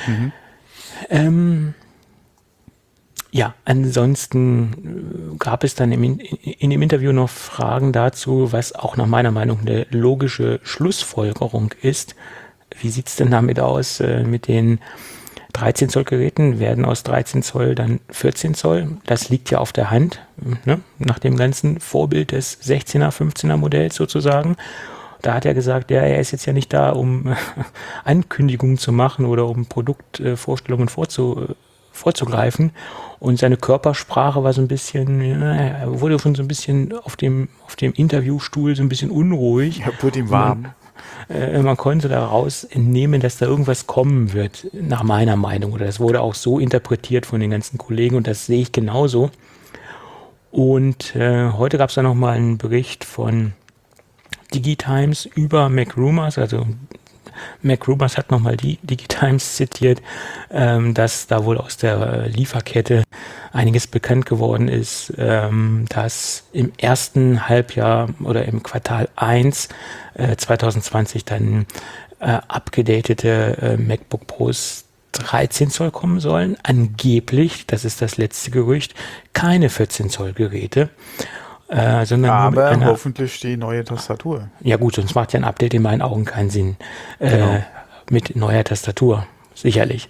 Ja, ansonsten gab es dann in dem Interview noch Fragen dazu, was auch nach meiner Meinung eine logische Schlussfolgerung ist. Wie sieht es denn damit aus mit den 13 Zoll Geräten? Werden aus 13 Zoll dann 14 Zoll? Das liegt ja auf der Hand, ne? Nach dem ganzen Vorbild des 16er, 15er Modells sozusagen. Da hat er gesagt, ja, er ist jetzt ja nicht da, um Ankündigungen zu machen oder um Produktvorstellungen vorzugreifen. Und seine Körpersprache war so ein bisschen, er wurde schon so ein bisschen auf dem Interviewstuhl so ein bisschen unruhig. Ja, wurde ihm warm. Man konnte daraus entnehmen, dass da irgendwas kommen wird, nach meiner Meinung. Oder das wurde auch so interpretiert von den ganzen Kollegen und das sehe ich genauso. Und heute gab es dann nochmal einen Bericht von DigiTimes über MacRumors, also MacRumors hat nochmal die DigiTimes zitiert, dass da wohl aus der Lieferkette einiges bekannt geworden ist, dass im ersten Halbjahr oder im Quartal 1 2020 dann abgedatete MacBook Pros 13 Zoll kommen sollen. Angeblich, das ist das letzte Gerücht, keine 14 Zoll Geräte. Sondern aber hoffentlich die neue Tastatur. Ja gut, sonst macht ja ein Update in meinen Augen keinen Sinn. Genau. Mit neuer Tastatur, sicherlich.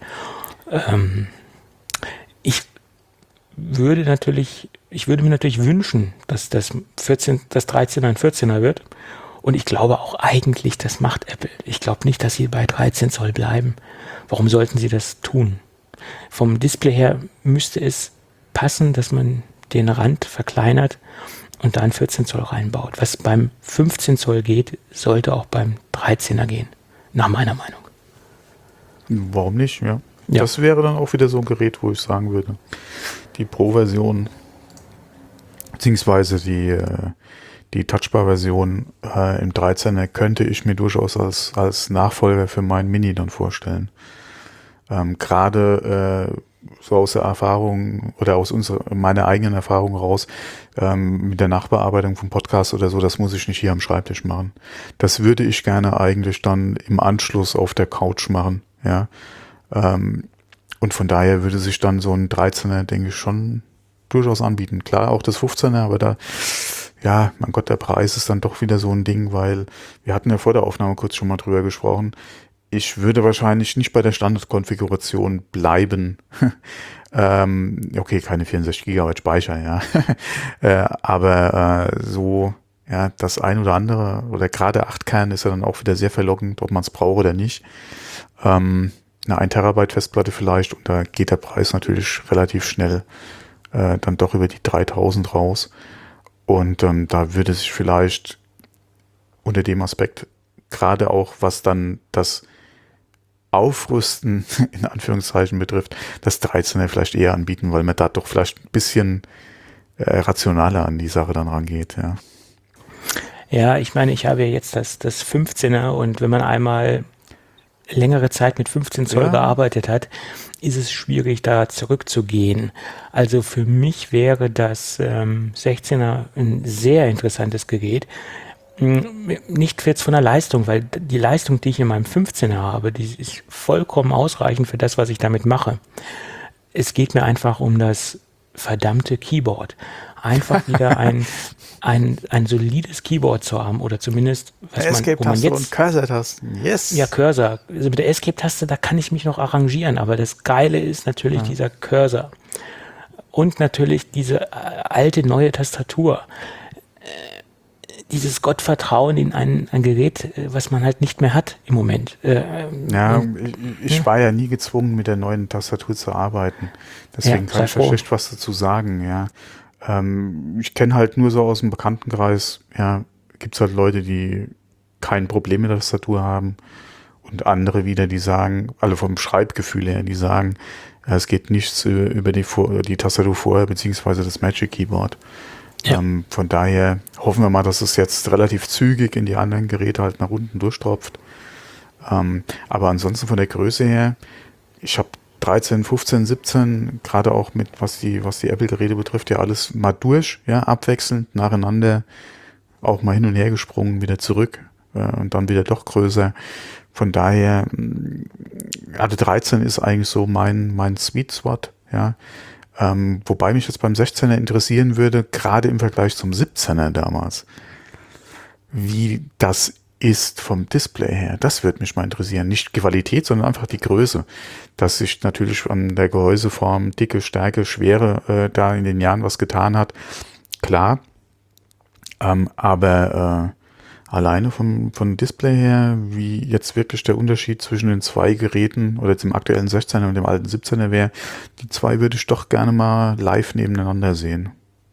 Ich würde mir natürlich wünschen, dass das 13er ein 14er wird. Und ich glaube auch eigentlich, das macht Apple. Ich glaube nicht, dass sie bei 13 Zoll bleiben. Warum sollten sie das tun? Vom Display her müsste es passen, dass man den Rand verkleinert und da ein 14 Zoll reinbaut. Was beim 15 Zoll geht, sollte auch beim 13er gehen, nach meiner Meinung. Warum nicht? Ja. Das wäre dann auch wieder so ein Gerät, wo ich sagen würde, die Pro-Version beziehungsweise die Touchbar-Version im 13er könnte ich mir durchaus als Nachfolger für meinen Mini dann vorstellen. Gerade so aus der Erfahrung oder aus meiner eigenen Erfahrung raus mit der Nachbearbeitung vom Podcast oder so, das muss ich nicht hier am Schreibtisch machen. Das würde ich gerne eigentlich dann im Anschluss auf der Couch machen, ja. Und von daher würde sich dann so ein 13er, denke ich, schon durchaus anbieten. Klar, auch das 15er, aber da, ja, mein Gott, der Preis ist dann doch wieder so ein Ding, weil wir hatten ja vor der Aufnahme kurz schon mal drüber gesprochen. Ich würde wahrscheinlich nicht bei der Standardkonfiguration bleiben. Okay, keine 64 GB Speicher, ja. Aber so, ja, das ein oder andere, oder gerade 8-Kern ist ja dann auch wieder sehr verlockend, ob man es braucht oder nicht. Eine 1 Terabyte Festplatte vielleicht, und da geht der Preis natürlich relativ schnell dann doch über die 3000 raus. Und da würde sich vielleicht unter dem Aspekt, gerade auch was dann das Aufrüsten in Anführungszeichen betrifft, das 13er vielleicht eher anbieten, weil man da doch vielleicht ein bisschen rationaler an die Sache dann rangeht, ja. Ja, ich meine, ich habe ja jetzt das 15er und wenn man einmal längere Zeit mit 15 Zoll gearbeitet hat, ist es schwierig, da zurückzugehen. Also für mich wäre das 16er ein sehr interessantes Gerät. Nicht jetzt von der Leistung, weil die Leistung, die ich in meinem 15er habe, die ist vollkommen ausreichend für das, was ich damit mache. Es geht mir einfach um das verdammte Keyboard. Einfach wieder ein solides Keyboard zu haben oder zumindest, wo man jetzt und Cursor-Tasten, yes. Ja, Cursor. Also mit der Escape-Taste, da kann ich mich noch arrangieren, aber das Geile ist natürlich dieser Cursor und natürlich diese alte neue Tastatur. Dieses Gottvertrauen in ein Gerät, was man halt nicht mehr hat im Moment. Ich war ja nie gezwungen, mit der neuen Tastatur zu arbeiten. Deswegen kann ich schlecht was dazu sagen, ja. Ich kenne halt nur so aus dem Bekanntenkreis, ja, gibt's halt Leute, die kein Problem mit der Tastatur haben. Und andere wieder, die sagen, alle vom Schreibgefühl her, die sagen, es geht nichts über die Tastatur vorher, beziehungsweise das Magic Keyboard. Ja. Von daher hoffen wir mal, dass es jetzt relativ zügig in die anderen Geräte halt nach unten durchtropft. Aber ansonsten von der Größe her, ich habe 13, 15, 17, gerade auch mit, was die Apple-Geräte betrifft, ja alles mal durch, ja, abwechselnd, nacheinander, auch mal hin und her gesprungen, wieder zurück und dann wieder doch größer. Von daher, also 13 ist eigentlich so mein Sweet Spot, ja. Wobei mich jetzt beim 16er interessieren würde, gerade im Vergleich zum 17er damals, wie das ist vom Display her. Das würde mich mal interessieren. Nicht Qualität, sondern einfach die Größe. Dass sich natürlich an der Gehäuseform, Dicke, Stärke, Schwere da in den Jahren was getan hat. Klar. Aber alleine vom Display her, wie jetzt wirklich der Unterschied zwischen den zwei Geräten oder dem aktuellen 16er und dem alten 17er wäre, die zwei würde ich doch gerne mal live nebeneinander sehen.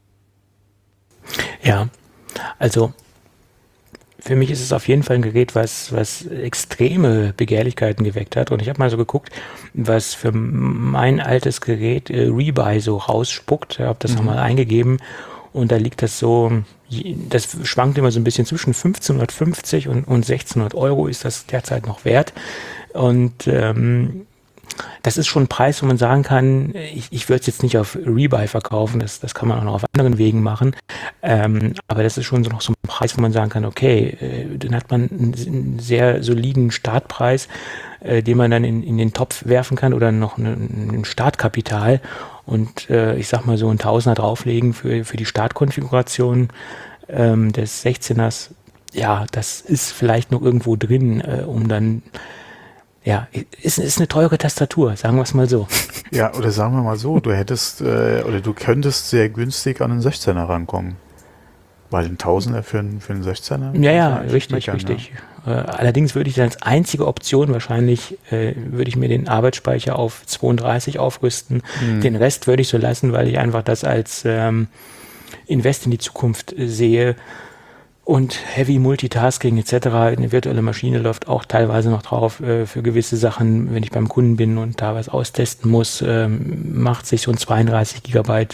Ja, also für mich ist es auf jeden Fall ein Gerät, was extreme Begehrlichkeiten geweckt hat. Und ich habe mal so geguckt, was für mein altes Gerät Rebuy so rausspuckt. Ich habe das nochmal eingegeben und da liegt das so, das schwankt immer so ein bisschen zwischen 1550 und 1600 Euro ist das derzeit noch wert. Und das ist schon ein Preis, wo man sagen kann, ich würde es jetzt nicht auf Rebuy verkaufen, das kann man auch noch auf anderen Wegen machen, aber das ist schon so noch so ein Preis, wo man sagen kann, okay, dann hat man einen sehr soliden Startpreis, den man dann in den Topf werfen kann oder noch ein Startkapital und ich sag mal so ein Tausender drauflegen für die Startkonfiguration des 16ers, ja, das ist vielleicht noch irgendwo drin, um dann ja, ist eine teure Tastatur, sagen wir es mal so. Ja, oder sagen wir mal so, du hättest oder du könntest sehr günstig an einen 16er rankommen. Weil ein Tausender für einen 16er? Ja, richtig. Ja. Allerdings würde ich dann als einzige Option wahrscheinlich, würde ich mir den Arbeitsspeicher auf 32 aufrüsten. Den Rest würde ich so lassen, weil ich einfach das als Invest in die Zukunft sehe. Und Heavy Multitasking etc. Eine virtuelle Maschine läuft auch teilweise noch drauf für gewisse Sachen, wenn ich beim Kunden bin und da was austesten muss, macht sich so ein 32 Gigabyte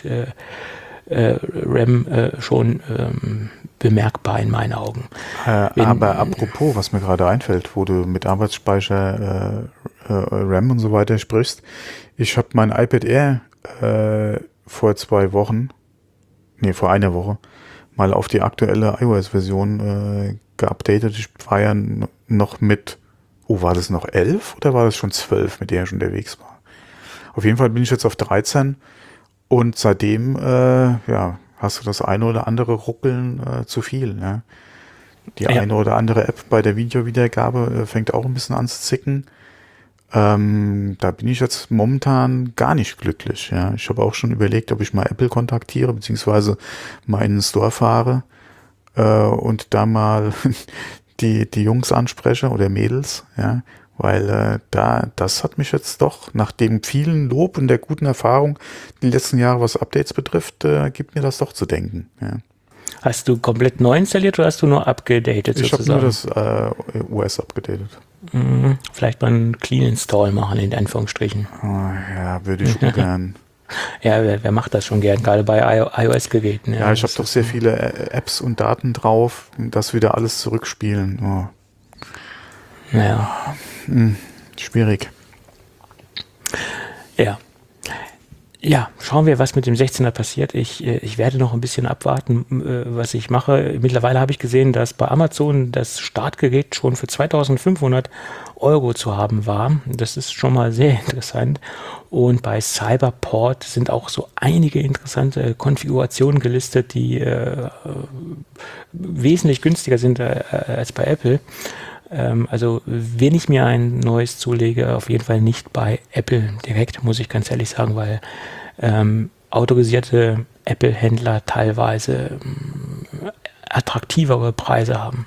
RAM schon bemerkbar in meinen Augen. Aber apropos, was mir gerade einfällt, wo du mit Arbeitsspeicher, RAM und so weiter sprichst, ich habe mein iPad Air vor einer Woche mal auf die aktuelle iOS-Version geupdatet. Ich war ja noch mit, war das noch 11 oder war das schon 12, mit der ich unterwegs war? Auf jeden Fall bin ich jetzt auf 13 und seitdem, hast du das eine oder andere Ruckeln zu viel. Ne? Die eine oder andere App bei der Videowiedergabe fängt auch ein bisschen an zu zicken. Da bin ich jetzt momentan gar nicht glücklich. Ja. Ich habe auch schon überlegt, ob ich mal Apple kontaktiere, beziehungsweise mal in den Store fahre und da mal die Jungs anspreche oder Mädels, ja, weil das hat mich jetzt doch nach dem vielen Lob und der guten Erfahrung die letzten Jahre, was Updates betrifft, gibt mir das doch zu denken. Ja. Hast du komplett neu installiert oder hast du nur abgedatet sozusagen? Ich habe nur das OS abgedatet. Vielleicht mal einen Clean Install machen, in Anführungsstrichen. Oh, ja, würde ich gern. Ja, wer macht das schon gern, gerade bei iOS-Geräten. Ja, ich habe doch sehr viele Apps und Daten drauf, das wieder alles zurückspielen. Oh. Naja. Schwierig. Ja, schauen wir, was mit dem 16er passiert. Ich werde noch ein bisschen abwarten, was ich mache. Mittlerweile habe ich gesehen, dass bei Amazon das Startgerät schon für 2.500 Euro zu haben war. Das ist schon mal sehr interessant. Und bei Cyberport sind auch so einige interessante Konfigurationen gelistet, die wesentlich günstiger sind als bei Apple. Also wenn ich mir ein neues zulege, auf jeden Fall nicht bei Apple direkt, muss ich ganz ehrlich sagen, weil autorisierte Apple-Händler teilweise attraktivere Preise haben.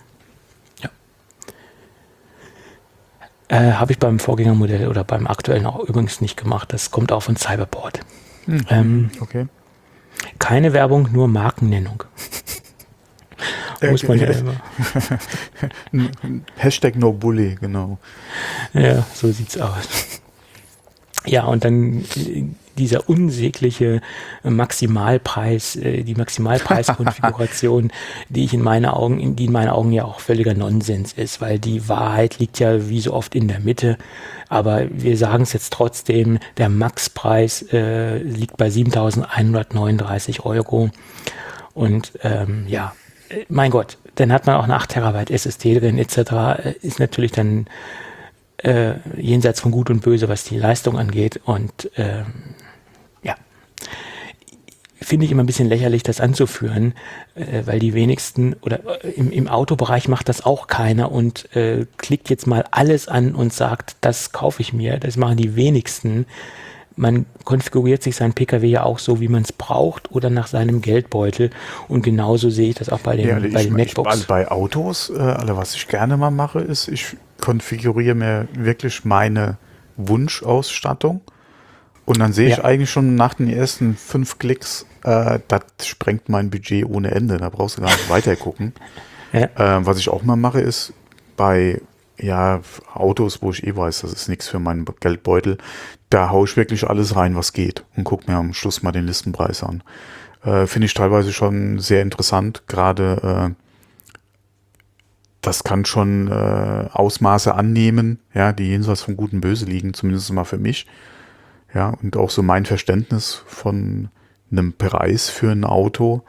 Ja. Habe ich beim Vorgängermodell oder beim aktuellen auch übrigens nicht gemacht. Das kommt auch von Cyberport. Okay. Keine Werbung, nur Markennennung. Muss man ja immer. Hashtag NoBully, genau. Ja, so sieht's aus. Ja, und dann dieser unsägliche Maximalpreis, die Maximalpreiskonfiguration, die in meinen Augen ja auch völliger Nonsens ist, weil die Wahrheit liegt ja wie so oft in der Mitte. Aber wir sagen es jetzt trotzdem, der Maxpreis liegt bei 7.139 €. Und ja, mein Gott, dann hat man auch eine 8 Terabyte SSD drin etc. Ist natürlich dann jenseits von Gut und Böse, was die Leistung angeht. Und ja, finde ich immer ein bisschen lächerlich, das anzuführen, weil die wenigsten, oder im Autobereich macht das auch keiner und klickt jetzt mal alles an und sagt, das kaufe ich mir. Das machen die wenigsten. Man konfiguriert sich sein PKW ja auch so, wie man es braucht oder nach seinem Geldbeutel. Und genauso sehe ich das auch bei den MacBooks. Bei Autos, was ich gerne mal mache, ist, ich konfiguriere mir wirklich meine Wunschausstattung. Und dann sehe ich eigentlich schon nach den ersten 5 Klicks, das sprengt mein Budget ohne Ende. Da brauchst du gar nicht weiter gucken. Ja. Was ich auch mal mache, ist bei Autos, wo ich weiß, das ist nichts für meinen Geldbeutel, da haue ich wirklich alles rein, was geht und gucke mir am Schluss mal den Listenpreis an. Finde ich teilweise schon sehr interessant, gerade das kann schon Ausmaße annehmen, ja, die jenseits von Gut und Böse liegen, zumindest mal für mich. Ja, und auch so mein Verständnis von einem Preis für ein Auto,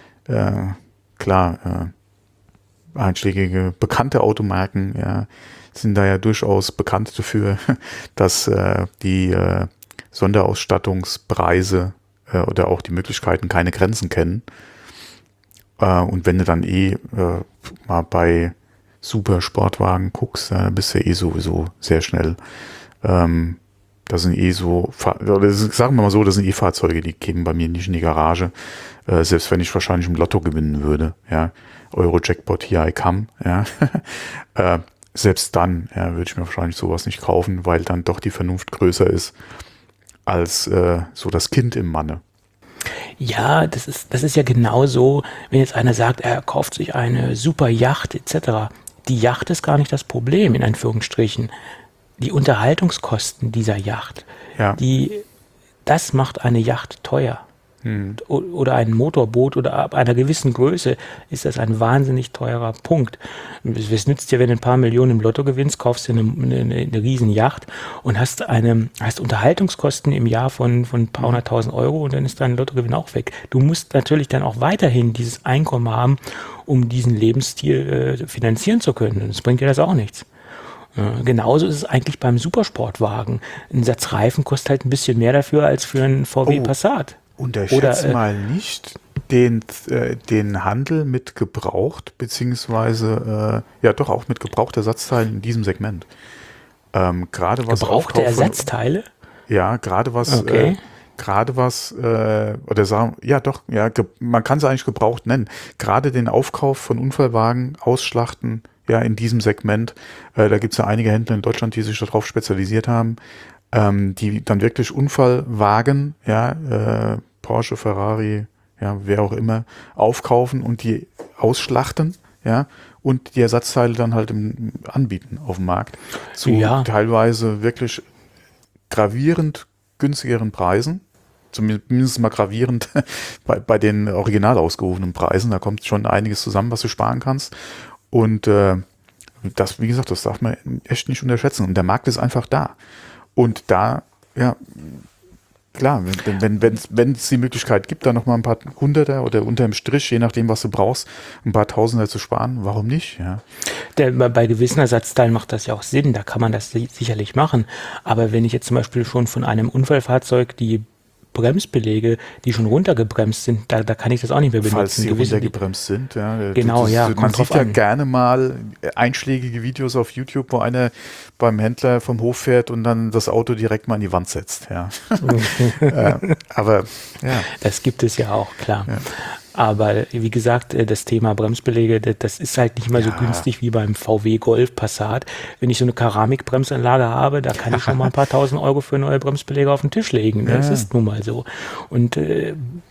einschlägige bekannte Automarken sind da ja durchaus bekannt dafür, dass die Sonderausstattungspreise oder auch die Möglichkeiten keine Grenzen kennen. Und wenn du dann mal bei Super-Sportwagen guckst, bist du sowieso sehr schnell. Das sind sagen wir mal so, das sind Fahrzeuge, die kämen bei mir nicht in die Garage, selbst wenn ich wahrscheinlich im Lotto gewinnen würde, ja. Euro-Jackpot, here I come, ja. Selbst dann würde ich mir wahrscheinlich sowas nicht kaufen, weil dann doch die Vernunft größer ist als so das Kind im Manne. Ja, das ist ja genauso, wenn jetzt einer sagt, er kauft sich eine super Yacht etc. Die Yacht ist gar nicht das Problem, in Anführungsstrichen. Die Unterhaltungskosten dieser Yacht, das macht eine Yacht teuer. Oder ein Motorboot oder ab einer gewissen Größe ist das ein wahnsinnig teurer Punkt. Es nützt dir, wenn du ein paar Millionen im Lotto gewinnst, kaufst du eine riesen Yacht und hast Unterhaltungskosten im Jahr von ein paar 100.000 € und dann ist dein Lottogewinn auch weg. Du musst natürlich dann auch weiterhin dieses Einkommen haben, um diesen Lebensstil finanzieren zu können. Das bringt dir das auch nichts. Genauso ist es eigentlich beim Supersportwagen. Ein Satz Reifen kostet halt ein bisschen mehr dafür als für einen VW Passat. Unterschätze mal nicht den Handel mit gebraucht, beziehungsweise doch auch mit gebrauchten Ersatzteilen in diesem Segment. Gerade was gebrauchte Ersatzteile? Ja, gerade was, oder sagen, man kann es eigentlich gebraucht nennen. Gerade den Aufkauf von Unfallwagen, Ausschlachten, in diesem Segment, da gibt es ja einige Händler in Deutschland, die sich darauf spezialisiert haben, die dann wirklich Unfallwagen, Porsche, Ferrari, wer auch immer, aufkaufen und die ausschlachten, und die Ersatzteile dann halt anbieten auf dem Markt zu teilweise wirklich gravierend günstigeren Preisen, zumindest mal gravierend bei den original ausgerufenen Preisen. Da kommt schon einiges zusammen, was du sparen kannst. Und das, wie gesagt, das darf man echt nicht unterschätzen. Und der Markt ist einfach da. Und da, klar, wenn es die Möglichkeit gibt, da nochmal ein paar Hunderter oder unterm Strich, je nachdem, was du brauchst, ein paar Tausender zu sparen, warum nicht? Ja. Bei gewissen Ersatzteilen macht das ja auch Sinn, da kann man das sicherlich machen. Aber wenn ich jetzt zum Beispiel schon von einem Unfallfahrzeug die Bremsbeläge, die schon runtergebremst sind, da kann ich das auch nicht mehr benutzen. Falls sie runtergebremst sind, Genau, man sieht ja gerne mal einschlägige Videos auf YouTube, wo einer beim Händler vom Hof fährt und dann das Auto direkt mal in die Wand setzt. Ja. Aber das gibt es ja auch, klar. Ja. Aber wie gesagt, das Thema Bremsbeläge, das ist halt nicht mal so günstig wie beim VW Golf Passat. Wenn ich so eine Keramikbremsanlage habe, da kann ich schon mal ein paar 1.000 € für neue Bremsbeläge auf den Tisch legen. Das ist nun mal so. Und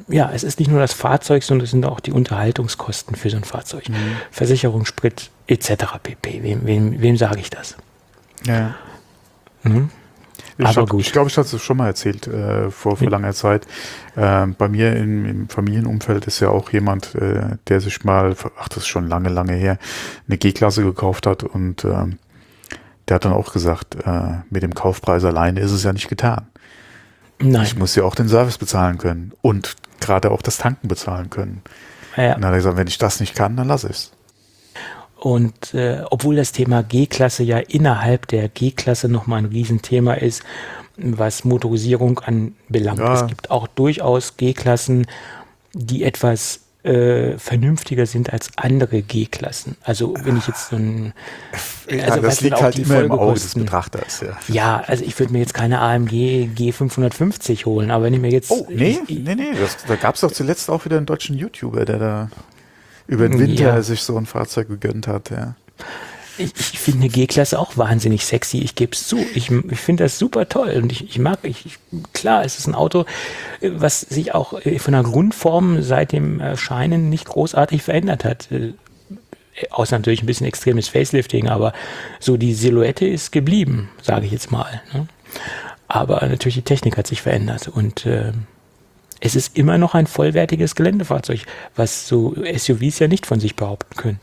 ja, es ist nicht nur das Fahrzeug, sondern es sind auch die Unterhaltungskosten für so ein Fahrzeug. Versicherung, Sprit etc. pp. Wem sage ich das? Ja. Mhm. Aber gut. Ich glaube, ich hatte es schon mal erzählt vor langer Zeit. Bei mir im Familienumfeld ist ja auch jemand, der sich mal, das ist schon lange her, eine G-Klasse gekauft hat und der hat dann auch gesagt, mit dem Kaufpreis alleine ist es ja nicht getan. Nein. Ich muss ja auch den Service bezahlen können und gerade auch das Tanken bezahlen können. Ja. Und dann hat er gesagt, wenn ich das nicht kann, dann lasse ich es. Und obwohl das Thema G-Klasse ja innerhalb der G-Klasse nochmal ein Riesenthema ist, was Motorisierung anbelangt. Ja. Es gibt auch durchaus G-Klassen, die etwas vernünftiger sind als andere G-Klassen. Also wenn ich jetzt so ein... Ja, das liegt halt immer im Auge des Betrachters. Ja, ja, also ich würde mir jetzt keine AMG G550 holen, aber wenn ich mir jetzt... Oh, nee, da gab es doch zuletzt auch wieder einen deutschen YouTuber, der da über den Winter sich so ein Fahrzeug gegönnt hat, ja. Ich finde G-Klasse auch wahnsinnig sexy, ich gebe es zu. Ich finde das super toll und klar, es ist ein Auto, was sich auch von der Grundform seit dem Erscheinen nicht großartig verändert hat. Außer natürlich ein bisschen extremes Facelifting, aber so die Silhouette ist geblieben, sage ich jetzt mal. Ne? Aber natürlich die Technik hat sich verändert und es ist immer noch ein vollwertiges Geländefahrzeug, was so SUVs ja nicht von sich behaupten können.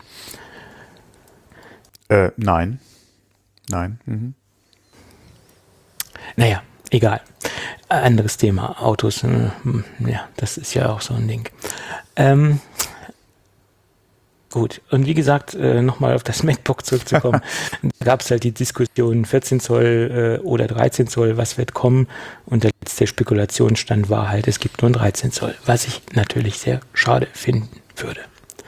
Nein. Mhm. Naja, egal. Anderes Thema. Autos, ja, das ist ja auch so ein Ding. Gut, und wie gesagt, nochmal auf das MacBook zurückzukommen, da gab es halt die Diskussion 14 Zoll oder 13 Zoll, was wird kommen? Und der letzte Spekulationsstand war halt, es gibt nur ein 13 Zoll, was ich natürlich sehr schade finden würde.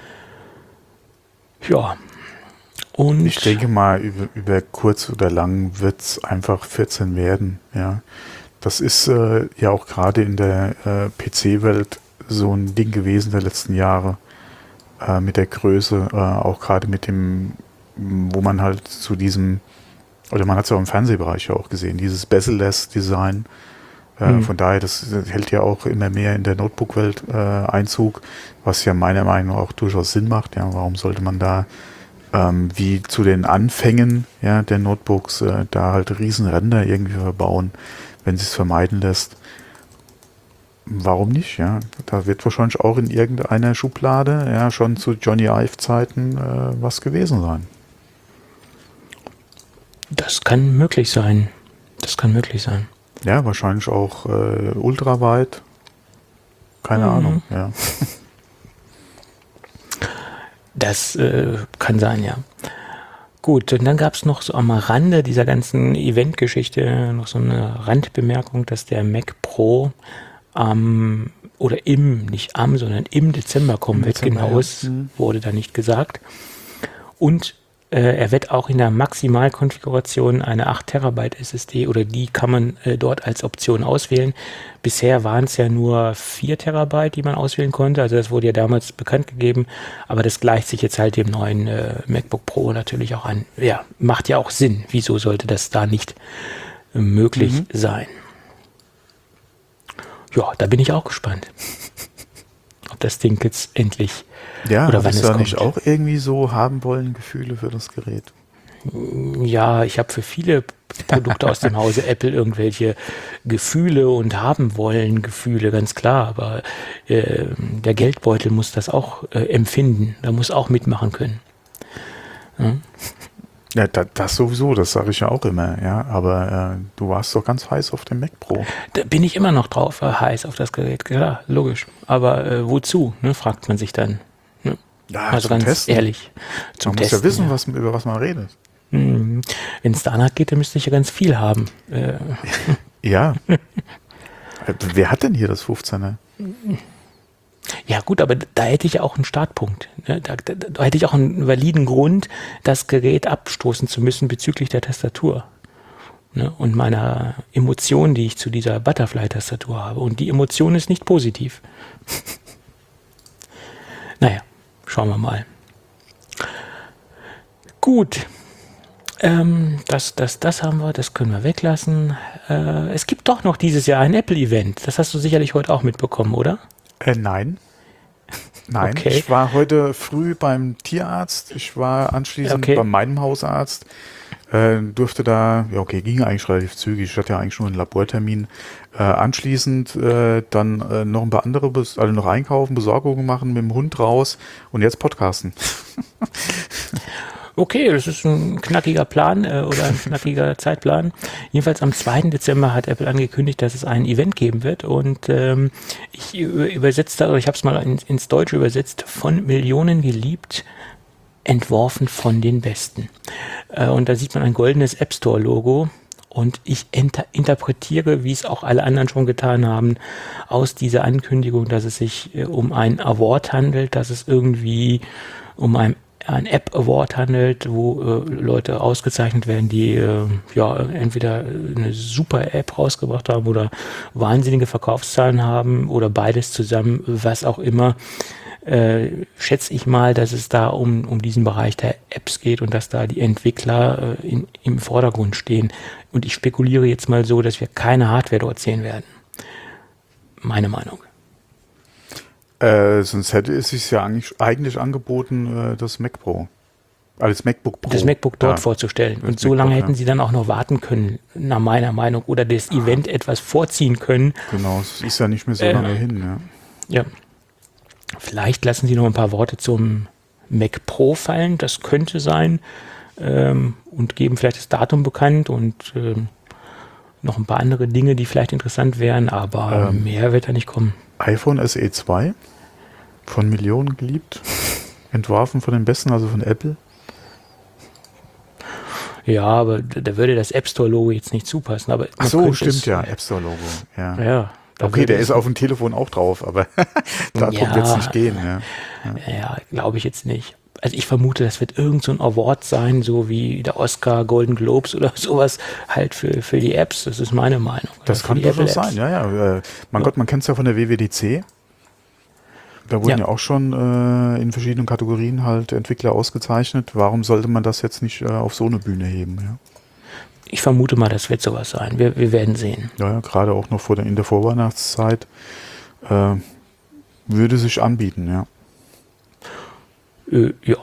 Ja. Und ich denke mal, über kurz oder lang wird es einfach 14 werden. Ja, das ist ja auch gerade in der PC-Welt so ein Ding gewesen der letzten Jahre mit der Größe, auch gerade mit dem, wo man halt zu diesem, oder man hat es ja auch im Fernsehbereich ja auch gesehen, dieses Bezel-less-Design. Von daher, das hält ja auch immer mehr in der Notebook-Welt Einzug, was ja meiner Meinung nach auch durchaus Sinn macht. Ja, warum sollte man da wie zu den Anfängen der Notebooks da halt Riesenränder irgendwie verbauen, wenn sie es vermeiden lässt. Warum nicht? Ja, da wird wahrscheinlich auch in irgendeiner Schublade schon zu Johnny Ive-Zeiten was gewesen sein. Das kann möglich sein. Ja, wahrscheinlich auch ultraweit. Keine Ahnung, ja. Das kann sein, ja. Gut, und dann gab es noch so am Rande dieser ganzen Event-Geschichte noch so eine Randbemerkung, dass der Mac Pro sondern im Dezember kommen wird. Genaues wurde da nicht gesagt. Und er wird auch in der Maximalkonfiguration eine 8 Terabyte SSD oder die kann man dort als Option auswählen. Bisher waren es ja nur 4 Terabyte, die man auswählen konnte. Also das wurde ja damals bekannt gegeben. Aber das gleicht sich jetzt halt dem neuen MacBook Pro natürlich auch an. Ja, macht ja auch Sinn. Wieso sollte das da nicht möglich sein? Ja, da bin ich auch gespannt. Ob das Ding jetzt endlich oder wann es kommt. Nicht auch irgendwie so haben wollen Gefühle für das Gerät? Ja, ich habe für viele Produkte aus dem Hause Apple irgendwelche Gefühle und haben wollen Gefühle, ganz klar. Aber der Geldbeutel muss das auch empfinden. Da muss auch mitmachen können. Ja, das sowieso, das sage ich ja auch immer. Ja, aber du warst doch ganz heiß auf dem Mac Pro. Da bin ich immer noch drauf, heiß auf das Gerät. Klar, logisch. Aber wozu, fragt man sich dann. Ne? Ja, also ganz Testen. Ehrlich. Man muss ja wissen, über was man redet. Wenn es danach geht, dann müsste ich ja ganz viel haben. Ja. Wer hat denn hier das 15er? Ja gut, aber da hätte ich auch einen Startpunkt. Ne? Da hätte ich auch einen validen Grund, das Gerät abstoßen zu müssen bezüglich der Tastatur. Ne? Und meiner Emotion, die ich zu dieser Butterfly-Tastatur habe. Und die Emotion ist nicht positiv. Naja, schauen wir mal. Gut. Das haben wir, das können wir weglassen. Es gibt doch noch dieses Jahr ein Apple-Event. Das hast du sicherlich heute auch mitbekommen, oder? Nein. Nein, Okay. Ich war heute früh beim Tierarzt. Ich war anschließend bei meinem Hausarzt. Durfte da, ja okay, ging eigentlich relativ zügig. Ich hatte ja eigentlich nur einen Labortermin. Anschließend dann noch ein paar andere, also noch einkaufen, Besorgungen machen, mit dem Hund raus und jetzt podcasten. Okay, das ist ein knackiger Plan oder ein knackiger Zeitplan. Jedenfalls am 2. Dezember hat Apple angekündigt, dass es ein Event geben wird und ich übersetze, oder ich habe es mal ins Deutsche übersetzt, von Millionen geliebt, entworfen von den Besten. Und da sieht man ein goldenes App Store Logo und ich interpretiere, wie es auch alle anderen schon getan haben, aus dieser Ankündigung, dass es sich um einen Award handelt, dass es irgendwie um ein App Award handelt, wo Leute ausgezeichnet werden, die entweder eine super App rausgebracht haben oder wahnsinnige Verkaufszahlen haben oder beides zusammen, was auch immer. Schätze ich mal, dass es da um diesen Bereich der Apps geht und dass da die Entwickler im Vordergrund stehen. Und ich spekuliere jetzt mal so, dass wir keine Hardware dort sehen werden. Meine Meinung. Sonst hätte es sich ja eigentlich angeboten, das Mac Pro. Als MacBook Pro. Das MacBook dort vorzustellen. Und so lange hätten sie dann auch noch warten können, nach meiner Meinung, oder das Event etwas vorziehen können. Genau, es ist ja nicht mehr so lange hin. Ja. Vielleicht lassen sie noch ein paar Worte zum Mac Pro fallen, das könnte sein, und geben vielleicht das Datum bekannt und noch ein paar andere Dinge, die vielleicht interessant wären, aber mehr wird da nicht kommen. iPhone SE 2, von Millionen geliebt, entworfen von den Besten, also von Apple. Ja, aber da würde das App Store Logo jetzt nicht zupassen. Aber ach so, stimmt ja, App Store Logo. Ja. Okay, der ist auf dem Telefon auch drauf, aber darum wird es nicht gehen. Ja, glaube ich jetzt nicht. Also ich vermute, das wird irgend so ein Award sein, so wie der Oscar, Golden Globes oder sowas, halt für die Apps. Das ist meine Meinung. Das kann durchaus sein, ja. Mein Gott, man kennt es ja von der WWDC. Da wurden ja auch schon in verschiedenen Kategorien halt Entwickler ausgezeichnet. Warum sollte man das jetzt nicht auf so eine Bühne heben? Ja? Ich vermute mal, das wird sowas sein. Wir werden sehen. Ja, gerade auch noch in der Vorweihnachtszeit würde sich anbieten, ja. Ja.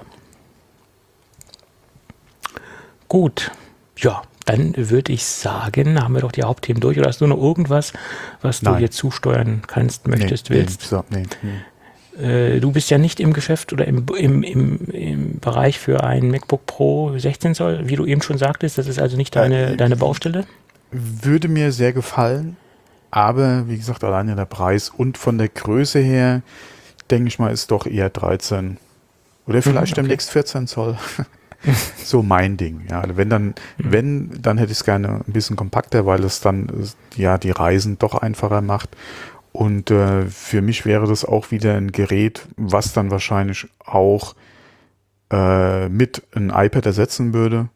Gut. Ja, dann würde ich sagen, haben wir doch die Hauptthemen durch. Oder hast du noch irgendwas, was du hier zusteuern kannst, möchtest, willst? Nee. Du bist ja nicht im Geschäft oder im Bereich für ein MacBook Pro 16 Zoll, wie du eben schon sagtest. Das ist also nicht deine Baustelle? Würde mir sehr gefallen, aber wie gesagt, alleine der Preis und von der Größe her, denke ich mal, ist doch eher 13. Oder vielleicht demnächst 14 Zoll. So mein Ding. Ja, dann hätte ich es gerne ein bisschen kompakter, weil es dann ja die Reisen doch einfacher macht. Und für mich wäre das auch wieder ein Gerät, was dann wahrscheinlich auch mit einem iPad ersetzen würde.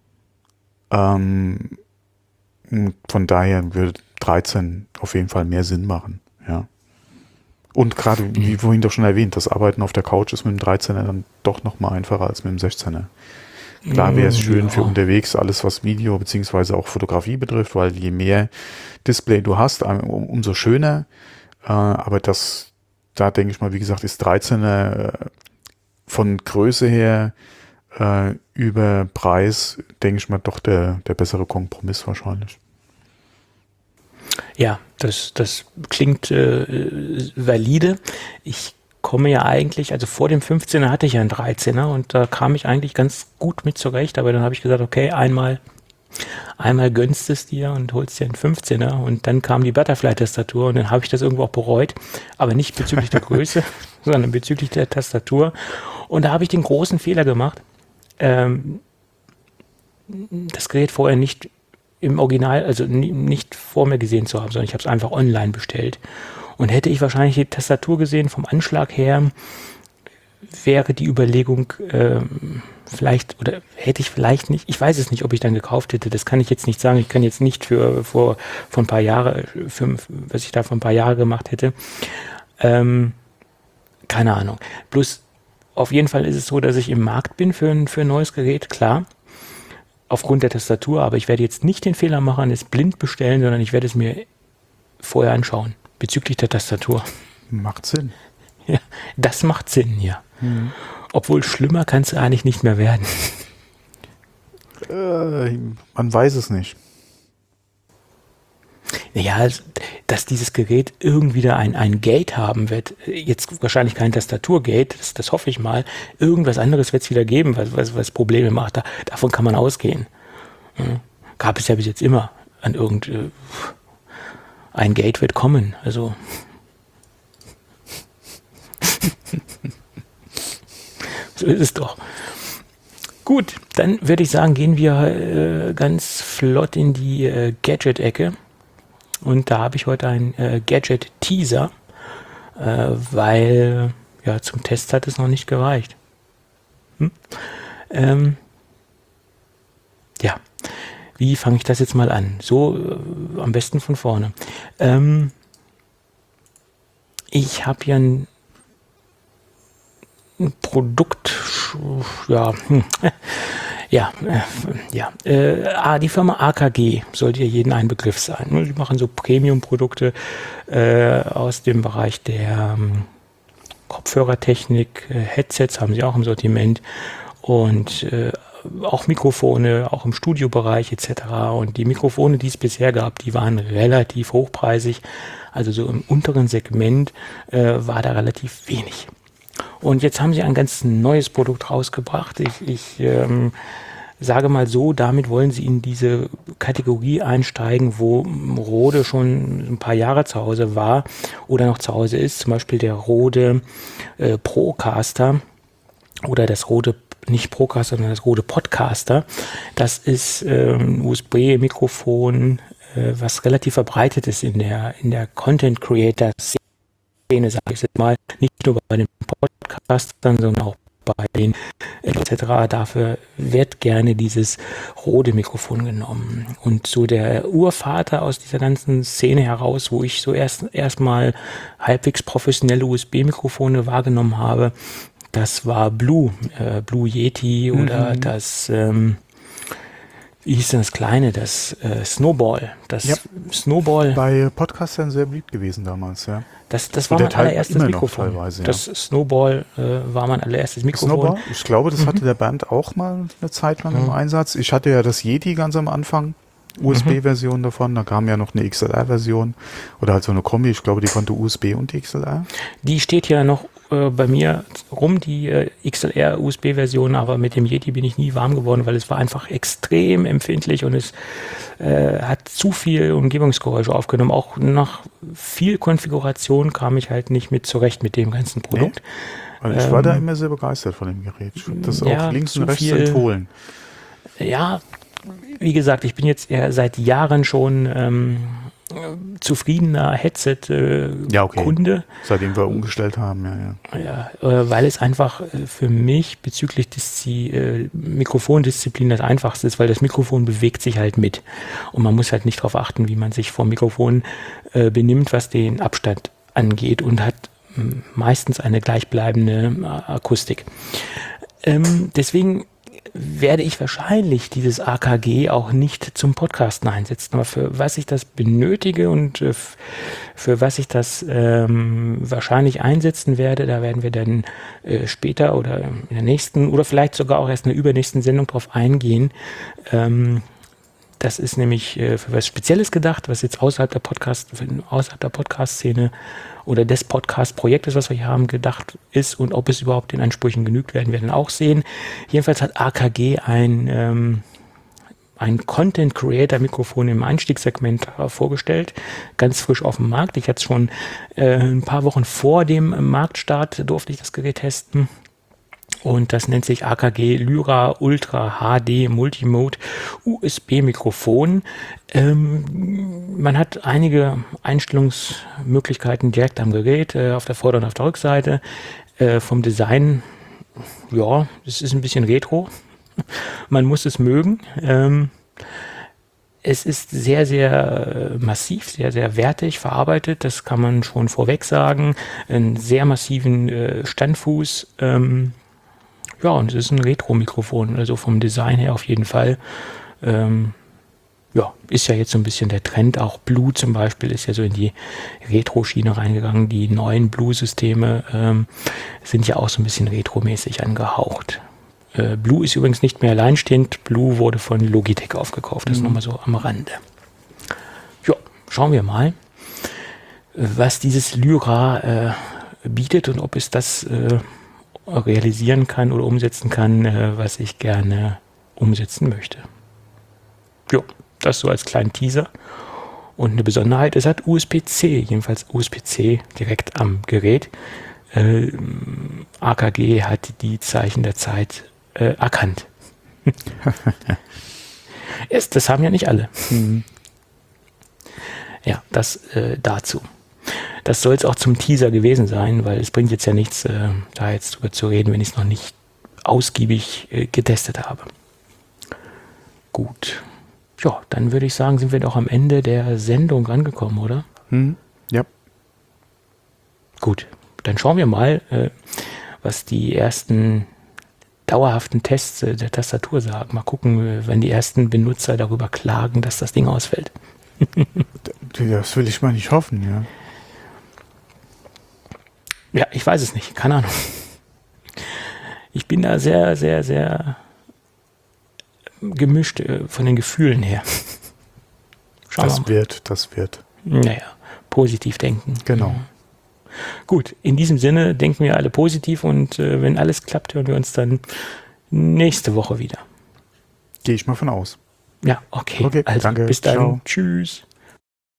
Von daher würde 13 auf jeden Fall mehr Sinn machen. Ja. Und gerade, wie vorhin doch schon erwähnt, das Arbeiten auf der Couch ist mit dem 13er dann doch nochmal einfacher als mit dem 16er. Klar wäre es schön für unterwegs, alles was Video bzw. auch Fotografie betrifft, weil je mehr Display du hast, umso schöner. Aber da denke ich mal, wie gesagt, ist 13er von Größe her über Preis, denke ich mal, doch der bessere Kompromiss wahrscheinlich. Ja, das klingt valide. Ich komme ja eigentlich, also vor dem 15er hatte ich ja einen 13er und da kam ich eigentlich ganz gut mit zurecht, aber dann habe ich gesagt, okay, einmal gönnst es dir und holst dir einen 15er und dann kam die Butterfly-Tastatur und dann habe ich das irgendwo auch bereut, aber nicht bezüglich der Größe, sondern bezüglich der Tastatur und da habe ich den großen Fehler gemacht, das Gerät vorher nicht im Original, also nicht vor mir gesehen zu haben, sondern ich habe es einfach online bestellt. Und hätte ich wahrscheinlich die Tastatur gesehen vom Anschlag her, wäre die Überlegung vielleicht, oder hätte ich vielleicht nicht, ich weiß es nicht, ob ich dann gekauft hätte, das kann ich jetzt nicht sagen, ich kann jetzt nicht vor ein paar Jahren, was ich da vor ein paar Jahren gemacht hätte, keine Ahnung. Bloß auf jeden Fall ist es so, dass ich im Markt bin für ein neues Gerät, klar, aufgrund der Tastatur, aber ich werde jetzt nicht den Fehler machen, es blind bestellen, sondern ich werde es mir vorher anschauen, bezüglich der Tastatur. Macht Sinn. Ja, das macht Sinn, ja. Obwohl schlimmer kann es eigentlich nicht mehr werden. Man weiß es nicht. Ja, dass dieses Gerät irgendwie da ein Gate haben wird, jetzt wahrscheinlich kein Tastaturgate, das hoffe ich mal, irgendwas anderes wird es wieder geben, was Probleme macht, davon kann man ausgehen. Ja, gab es ja bis jetzt immer an ein Gate wird kommen, also so ist es doch. Gut, dann würde ich sagen, gehen wir ganz flott in die Gadget-Ecke. Und da habe ich heute einen Gadget-Teaser, weil ja zum Test hat es noch nicht gereicht. Ja, wie fange ich das jetzt mal an? So am besten von vorne. Ich habe hier ein Produkt, die Firma AKG sollte ja jedem ein Begriff sein. Die machen so Premium-Produkte aus dem Bereich der Kopfhörertechnik, Headsets haben sie auch im Sortiment und auch Mikrofone, auch im Studiobereich etc. Und die Mikrofone, die es bisher gab, die waren relativ hochpreisig, also so im unteren Segment war da relativ wenig. Und jetzt haben sie ein ganz neues Produkt rausgebracht. Ich sage mal so, damit wollen sie in diese Kategorie einsteigen, wo Rode schon ein paar Jahre zu Hause war oder noch zu Hause ist. Zum Beispiel der Rode Procaster oder das Rode, nicht Procaster, sondern das Rode Podcaster. Das ist ein USB-Mikrofon, was relativ verbreitet ist in der Content-Creator-Szene, sage ich jetzt mal, nicht nur bei den Podcastern, sondern auch bei den etc. Dafür wird gerne dieses Rode Mikrofon genommen. Und so der Urvater aus dieser ganzen Szene heraus, wo ich so erstmal halbwegs professionelle USB-Mikrofone wahrgenommen habe, das war Blue Yeti oder das wie hieß denn das kleine, das Snowball. Snowball. Bei Podcastern sehr beliebt gewesen damals, ja. Das war mein allererstes Mikrofon. Ja. Das Snowball war mein allererstes Mikrofon. Snowball? Ich glaube, das hatte der Bernd auch mal eine Zeit lang im Einsatz. Ich hatte ja das Yeti ganz am Anfang, USB-Version davon. Da kam ja noch eine XLR-Version oder halt so eine Kombi. Ich glaube, die konnte USB und XLR. Die steht ja noch bei mir rum, die XLR-USB-Version, aber mit dem Yeti bin ich nie warm geworden, weil es war einfach extrem empfindlich und es hat zu viel Umgebungsgeräusche aufgenommen. Auch nach viel Konfiguration kam ich halt nicht mit zurecht mit dem ganzen Produkt. Nee? Also ich war da immer sehr begeistert von dem Gerät. Ich habe das auch links und rechts empfohlen. Ja, wie gesagt, ich bin jetzt seit Jahren schon zufriedener Headset-Kunde. Seitdem wir umgestellt haben, ja, weil es einfach für mich bezüglich Mikrofondisziplin das Einfachste ist, weil das Mikrofon bewegt sich halt mit. Und man muss halt nicht darauf achten, wie man sich vom Mikrofon benimmt, was den Abstand angeht und hat meistens eine gleichbleibende Akustik. Deswegen werde ich wahrscheinlich dieses AKG auch nicht zum Podcasten einsetzen. Aber für was ich das benötige und für was ich das wahrscheinlich einsetzen werde, da werden wir dann später oder in der nächsten oder vielleicht sogar auch erst in der übernächsten Sendung drauf eingehen. Das ist nämlich für was Spezielles gedacht, was jetzt außerhalb der Podcast-Szene oder des Podcast-Projektes, was wir hier haben, gedacht ist und ob es überhaupt den Ansprüchen genügt, werden wir dann auch sehen. Jedenfalls hat AKG ein Content-Creator-Mikrofon im Einstiegssegment vorgestellt, ganz frisch auf dem Markt. Ich hatte es schon ein paar Wochen vor dem Marktstart, durfte ich das Gerät testen. Und das nennt sich AKG Lyra Ultra HD Multimode USB Mikrofon. Man hat einige Einstellungsmöglichkeiten direkt am Gerät, auf der Vorder- und auf der Rückseite. Vom Design, ja, es ist ein bisschen retro. Man muss es mögen. Es ist sehr, sehr massiv, sehr, sehr wertig verarbeitet. Das kann man schon vorweg sagen. Einen sehr massiven Standfuß. Ja, und es ist ein Retro-Mikrofon, also vom Design her auf jeden Fall. Ja, ja, ist ja jetzt so ein bisschen der Trend. Auch Blue zum Beispiel ist ja so in die Retro-Schiene reingegangen. Die neuen Blue-Systeme sind ja auch so ein bisschen retromäßig angehaucht. Blue ist übrigens nicht mehr alleinstehend. Blue wurde von Logitech aufgekauft. Das nochmal so am Rande. Ja, schauen wir mal, was dieses Lyra bietet und ob es das realisieren kann oder umsetzen kann, was ich gerne umsetzen möchte. Ja, das so als kleinen Teaser. Und eine Besonderheit, es hat USB-C, jedenfalls USB-C direkt am Gerät. AKG hat die Zeichen der Zeit erkannt. Das haben ja nicht alle. Ja, das dazu. Das soll es auch zum Teaser gewesen sein, weil es bringt jetzt ja nichts, da jetzt drüber zu reden, wenn ich es noch nicht ausgiebig getestet habe. Gut. Ja, dann würde ich sagen, sind wir doch am Ende der Sendung angekommen, oder? Ja. Gut, dann schauen wir mal, was die ersten dauerhaften Tests der Tastatur sagen. Mal gucken, wenn die ersten Benutzer darüber klagen, dass das Ding ausfällt. Das will ich mal nicht hoffen, ja. Ja, ich weiß es nicht, keine Ahnung. Ich bin da sehr, sehr, sehr gemischt von den Gefühlen her. Schauen wir mal. Das wird. Naja, positiv denken. Genau. Gut, in diesem Sinne denken wir alle positiv und wenn alles klappt, hören wir uns dann nächste Woche wieder. Gehe ich mal von aus. Ja, okay. Okay, Also danke. bis dann. Ciao. Tschüss.